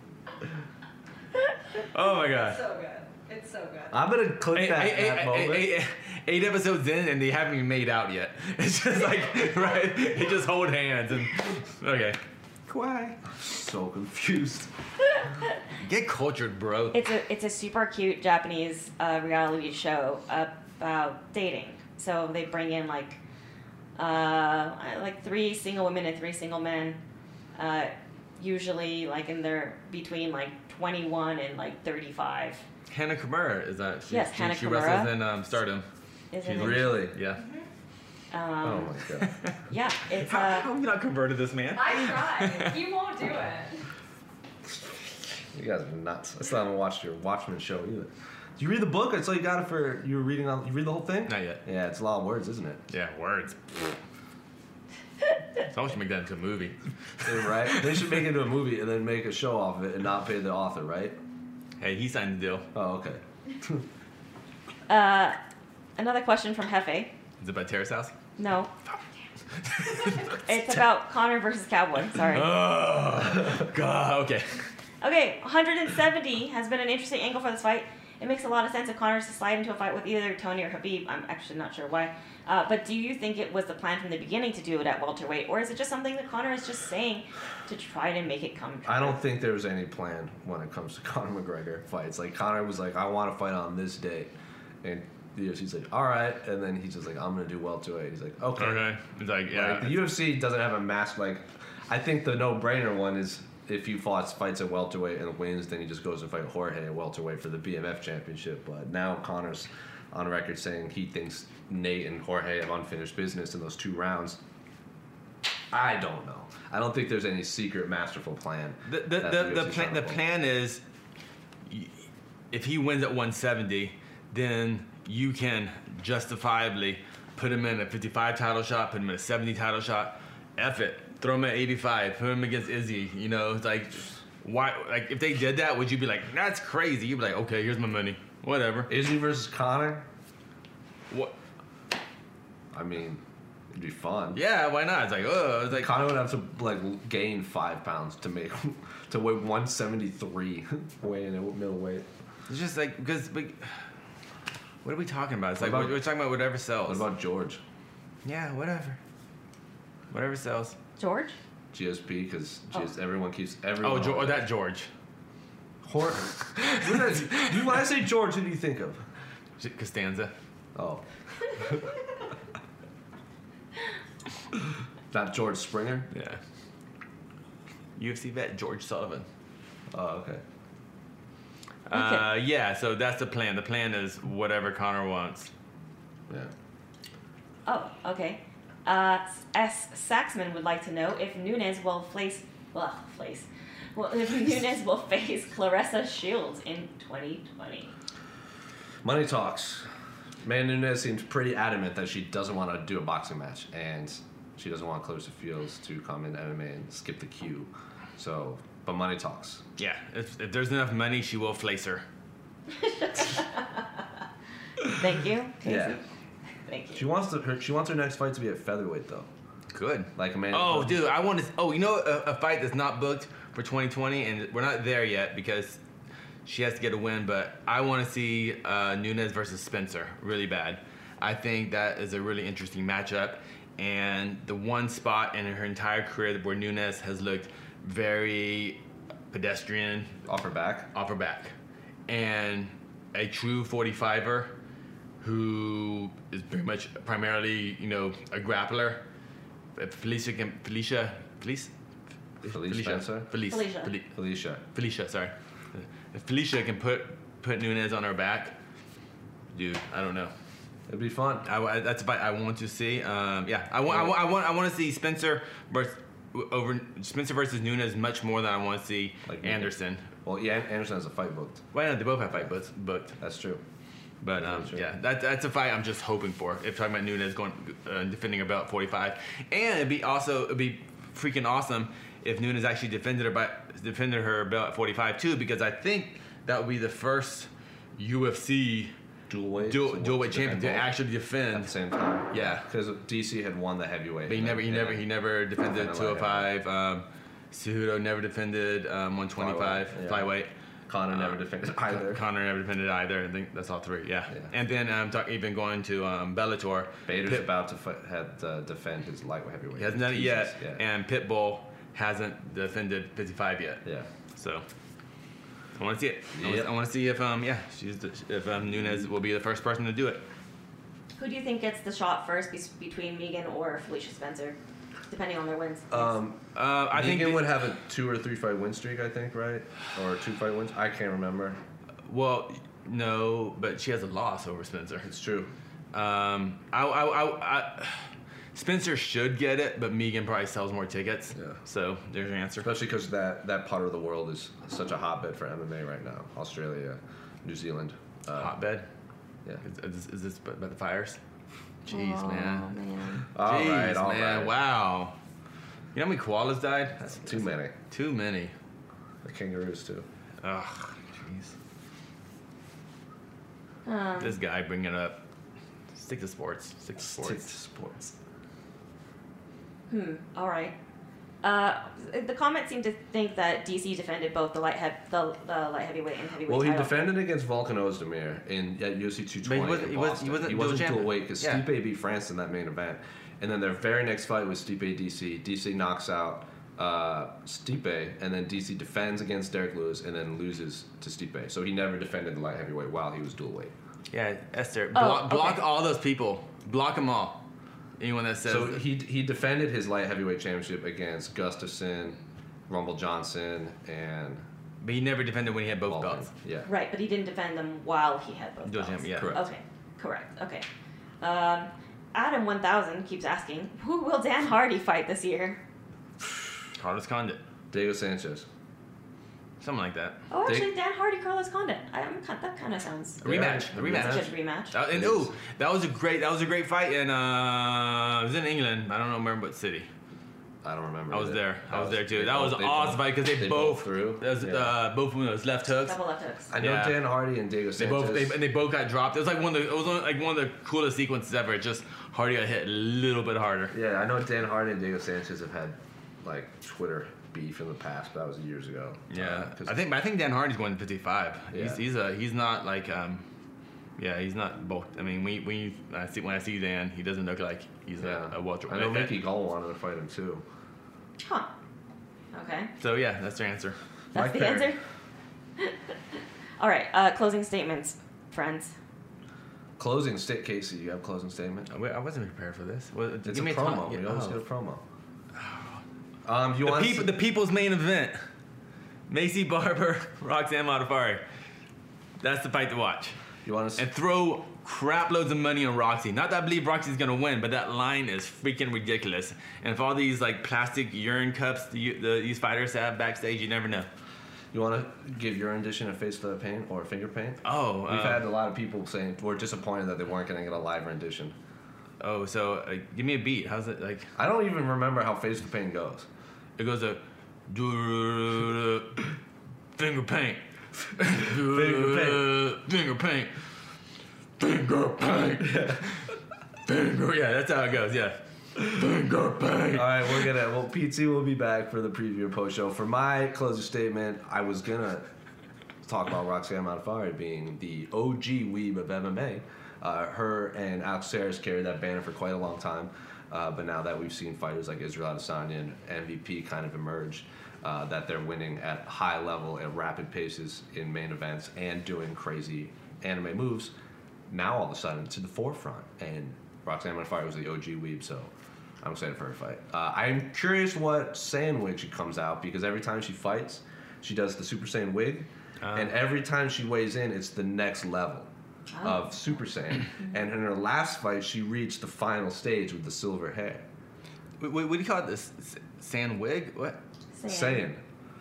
Oh my god. It's so good. It's so good. I'm gonna click that moment. 8 episodes in and they haven't even made out yet. It's just like right, they just hold hands and okay. Why? So confused. Get cultured, bro. It's a super cute Japanese reality show about dating. So they bring in like 3 single women and 3 single men, usually like in their between like 21 and like 35. Hannah Kimura is that? Hannah Kimura. She wrestles in Stardom. Really? Yeah. Oh my god. Yeah, it's. How have you not converted this man? I tried. You won't do it. You guys are nuts. I still haven't watched your Watchmen show either. Do you read the book? I saw you got it for. You were reading on. You read the whole thing? Not yet. Yeah, it's a lot of words, isn't it? Yeah, words. Someone should make that into a movie. Yeah, right? They should make it into a movie and then make a show off of it and not pay the author, right? Hey, he signed the deal. Oh, okay. Another question from Hefe. Is it about Terrace House? No. It's about Conor versus Cowboy. Sorry. Oh, God. Okay. Okay, 170 has been an interesting angle for this fight. It makes a lot of sense if Conor is to slide into a fight with either Tony or Khabib. I'm actually not sure why. But do you think it was the plan from the beginning to do it at welterweight, or is it just something that Conor is just saying to try to make it come true? I don't think there was any plan when it comes to Conor McGregor fights. Like, Conor was like, I want to fight on this date. And the UFC's like, all right. And then he's just like, I'm going to do welterweight. He's like, okay. Okay. He's like, yeah. Like, the UFC doesn't have a mass, like, I think the no-brainer one is if he fights at welterweight and wins, then he just goes and fight Jorge at welterweight for the BMF championship. But now Conor's on record saying he thinks Nate and Jorge have unfinished business in those 2 rounds. I don't know. I don't think there's any secret masterful plan. The plan is, if he wins at 170, then you can justifiably put him in a 55 title shot, put him in a 70 title shot. F it. Throw him at 85. Put him against Izzy. You know, it's like, why? Like, if they did that, would you be like, that's crazy? You'd be like, okay, here's my money. Whatever. Izzy versus Conor? What? I mean, it'd be fun. Yeah, why not? It's like, oh, it's like Conor would have to like gain 5 pounds to weigh 173 weigh in at middleweight. It's just like because What are we talking about? It's we're talking about whatever sells. What about George? Yeah, whatever. Whatever sells. George? GSP, because everyone keeps that George. When I say George, who do you think of? Costanza. Oh. Not George Springer? Yeah. UFC vet George Sullivan. Oh, okay. Yeah, so that's the plan. The plan is whatever Conor wants. Yeah. Oh, okay. S. Saxman would like to know if Nunes will face Claressa Shields in 2020. Money talks. Amanda Nunes seems pretty adamant that she doesn't want to do a boxing match, and she doesn't want Claressa Shields to come in MMA and skip the queue. So, but money talks. Yeah, if there's enough money, she will flace her. Thank you, Casey. Yeah. Thank you. She wants her next fight to be at featherweight though. Good. Like Amanda. Oh, dude, I want to. Oh, you know, a fight that's not booked for 2020, and we're not there yet because she has to get a win. But I want to see Nunes versus Spencer really bad. I think that is a really interesting matchup, and the one spot in her entire career where Nunes has looked very pedestrian. Off her back, and a true 45er who is very much primarily, you know, a grappler. Felicia Sorry. If Felicia can put Nunes on her back, dude, I don't know. It'd be fun. That's a fight I want to see. I want to see Spencer versus Nunes much more than I want to see like Anderson. Well, yeah, Anderson has a fight booked. Well, yeah, they both have fight booked. That's true. But yeah, that's a fight I'm just hoping for. If talking about Nunes going defending her belt 45, and it'd be freaking awesome if Nunes actually defended her belt at 45 too, because I think that would be the first UFC dual weight champion to actually defend at the same time. Yeah, because DC had won the heavyweight. But he never defended 205. Cejudo never defended 125 flyweight. Connor never defended either. I think that's all three. Yeah. And then even going to Bellator. Bader's about to defend his lightweight heavyweight. He hasn't done it yet, and Pitbull hasn't defended 55 yet. Yeah. So I want to see it. I want to see if Nunes will be the first person to do it. Who do you think gets the shot first between Megan or Felicia Spencer, depending on their wins? I think Megan would have a 2 or 3 fight win streak, I think, right? Or 2 fight wins. I can't remember. Well, no, but she has a loss over Spencer. It's true. Spencer should get it, but Megan probably sells more tickets. Yeah. So there's your answer. Especially because that part of the world is such a hotbed for MMA right now. Australia, New Zealand. Hotbed? Yeah. Is this about the fires? Jeez, man. All right. Wow. You know how many koalas died? That's too many. Too many. The kangaroos, too. Ugh, jeez. This guy bringing it up. Stick to sports. All right. The comment seemed to think that DC defended both the light heavyweight and heavyweight. Well, he defended against Volkan Ozdemir at UFC 220 in Boston. He wasn't dual weight because Stipe beat France in that main event. And then their very next fight was Stipe DC. DC knocks out Stipe, and then DC defends against Derek Lewis and then loses to Stipe. So he never defended the light heavyweight while he was dual weight. Yeah, Esther, block all those people. Block them all. Anyone that says... So he defended his light heavyweight championship against Gustafsson, Rumble Johnson, and... But he never defended when he had both belts. Yeah. Right, but he didn't defend them while he had both belts. Yeah. Correct. Okay. Adam 1000 keeps asking, who will Dan Hardy fight this year? Carlos Condit. Diego Sanchez. Something like that. Oh, actually, Dan Hardy, Carlos Condit. That kind of sounds... A rematch. That's a good rematch. That was a great fight in, it was in England. I don't remember what city. I don't remember. I was there too. That was an awesome fight because they both threw. Both of them was left hooks. Double left hooks. I know Dan Hardy and Diego Sanchez. They both got dropped. It was like one of the coolest sequences ever. Just Hardy got hit a little bit harder. Yeah, I know Dan Hardy and Diego Sanchez have had like Twitter beef in the past, but that was years ago. Yeah, I think Dan Hardy's going to 55. Yeah. He's not like Yeah, he's not bulked. I mean, when I see Dan, he doesn't look like he's a welterweight. I know Mickey Gall wanted to fight him too. Huh. Okay. So yeah, that's your answer. That's the answer? All right, closing statements, friends. Casey, you have a closing statement? I wasn't prepared for this. It's a promo. We always get a promo. The people's main event. Macy Barber, Roxanne Modafferi. That's the fight to watch. You want to and throw crap loads of money on Roxy. Not that I believe Roxy's gonna win, but that line is freaking ridiculous. And if all these like plastic urine cups these fighters have backstage, you never know. You want to give your rendition of Face the Pain or Finger Pain? Oh, we've had a lot of people saying we're disappointed that they weren't going to get a live rendition. Oh, so give me a beat. How's it like? I don't even remember how Face the Pain goes. It goes a finger paint, finger paint, finger paint, finger paint, finger. Yeah, that's how it goes. Yeah. Finger paint. All right, PT will be back for the preview and post show. For my closing statement, I was gonna talk about Roxanne Modafferi being the OG weeb of MMA. Her and Alex Sayers carried that banner for quite a long time, but now that we've seen fighters like Israel Adesanya and MVP kind of emerge, that they're winning at high level at rapid paces in main events and doing crazy anime moves, now all of a sudden to the forefront. And Roxanne Modafferi was the OG weeb, so I'm excited for her fight. I'm curious what Saiyan wig she comes out, because every time she fights, she does the Super Saiyan wig, and every time she weighs in, it's the next level of Super Saiyan. And in her last fight, she reached the final stage with the silver hair. What do you call it? This Saiyan wig? What? Saiyan.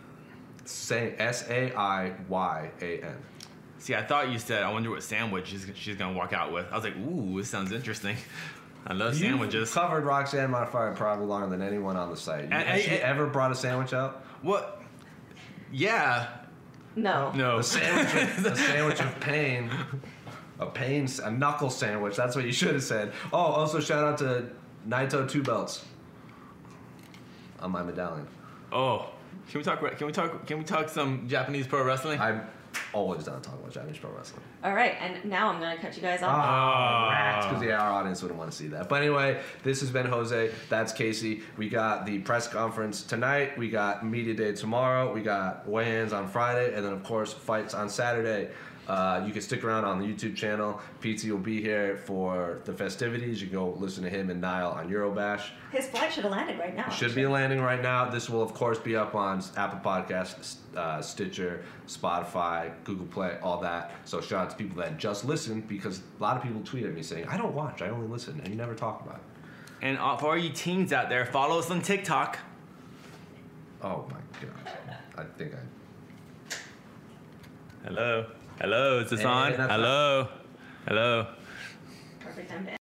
S-A-I-Y-A-N. See, I thought you said, I wonder what sandwich she's going to walk out with. I was like, ooh, this sounds interesting. I love sandwiches. You've covered Roxanne Modafferi probably longer than anyone on the site. Has she ever brought a sandwich out? What? Yeah. No. A sandwich of pain. A knuckle sandwich. That's what you should have said. Oh, also shout out to Naito 2 belts on my medallion. Oh, can we talk some Japanese pro wrestling? I'm always down to talk about Japanese pro wrestling. All right, and now I'm going to cut you guys off. Because our audience wouldn't want to see that. But anyway, this has been Jose. That's Casey. We got the press conference tonight. We got media day tomorrow. We got weigh-ins on Friday. And then, of course, fights on Saturday. You can stick around on the YouTube channel. PT will be here for the festivities. You can go listen to him and Niall on Eurobash. His flight should have landed right now. Should be landing right now. This will, of course, be up on Apple Podcasts, Stitcher, Spotify, Google Play, all that. So shout out to people that just listen, because a lot of people tweet at me saying, I don't watch, I only listen, and you never talk about it. And for all you teens out there, follow us on TikTok. Oh, my God. I think Hello, is this on? Hello. Perfect time to end.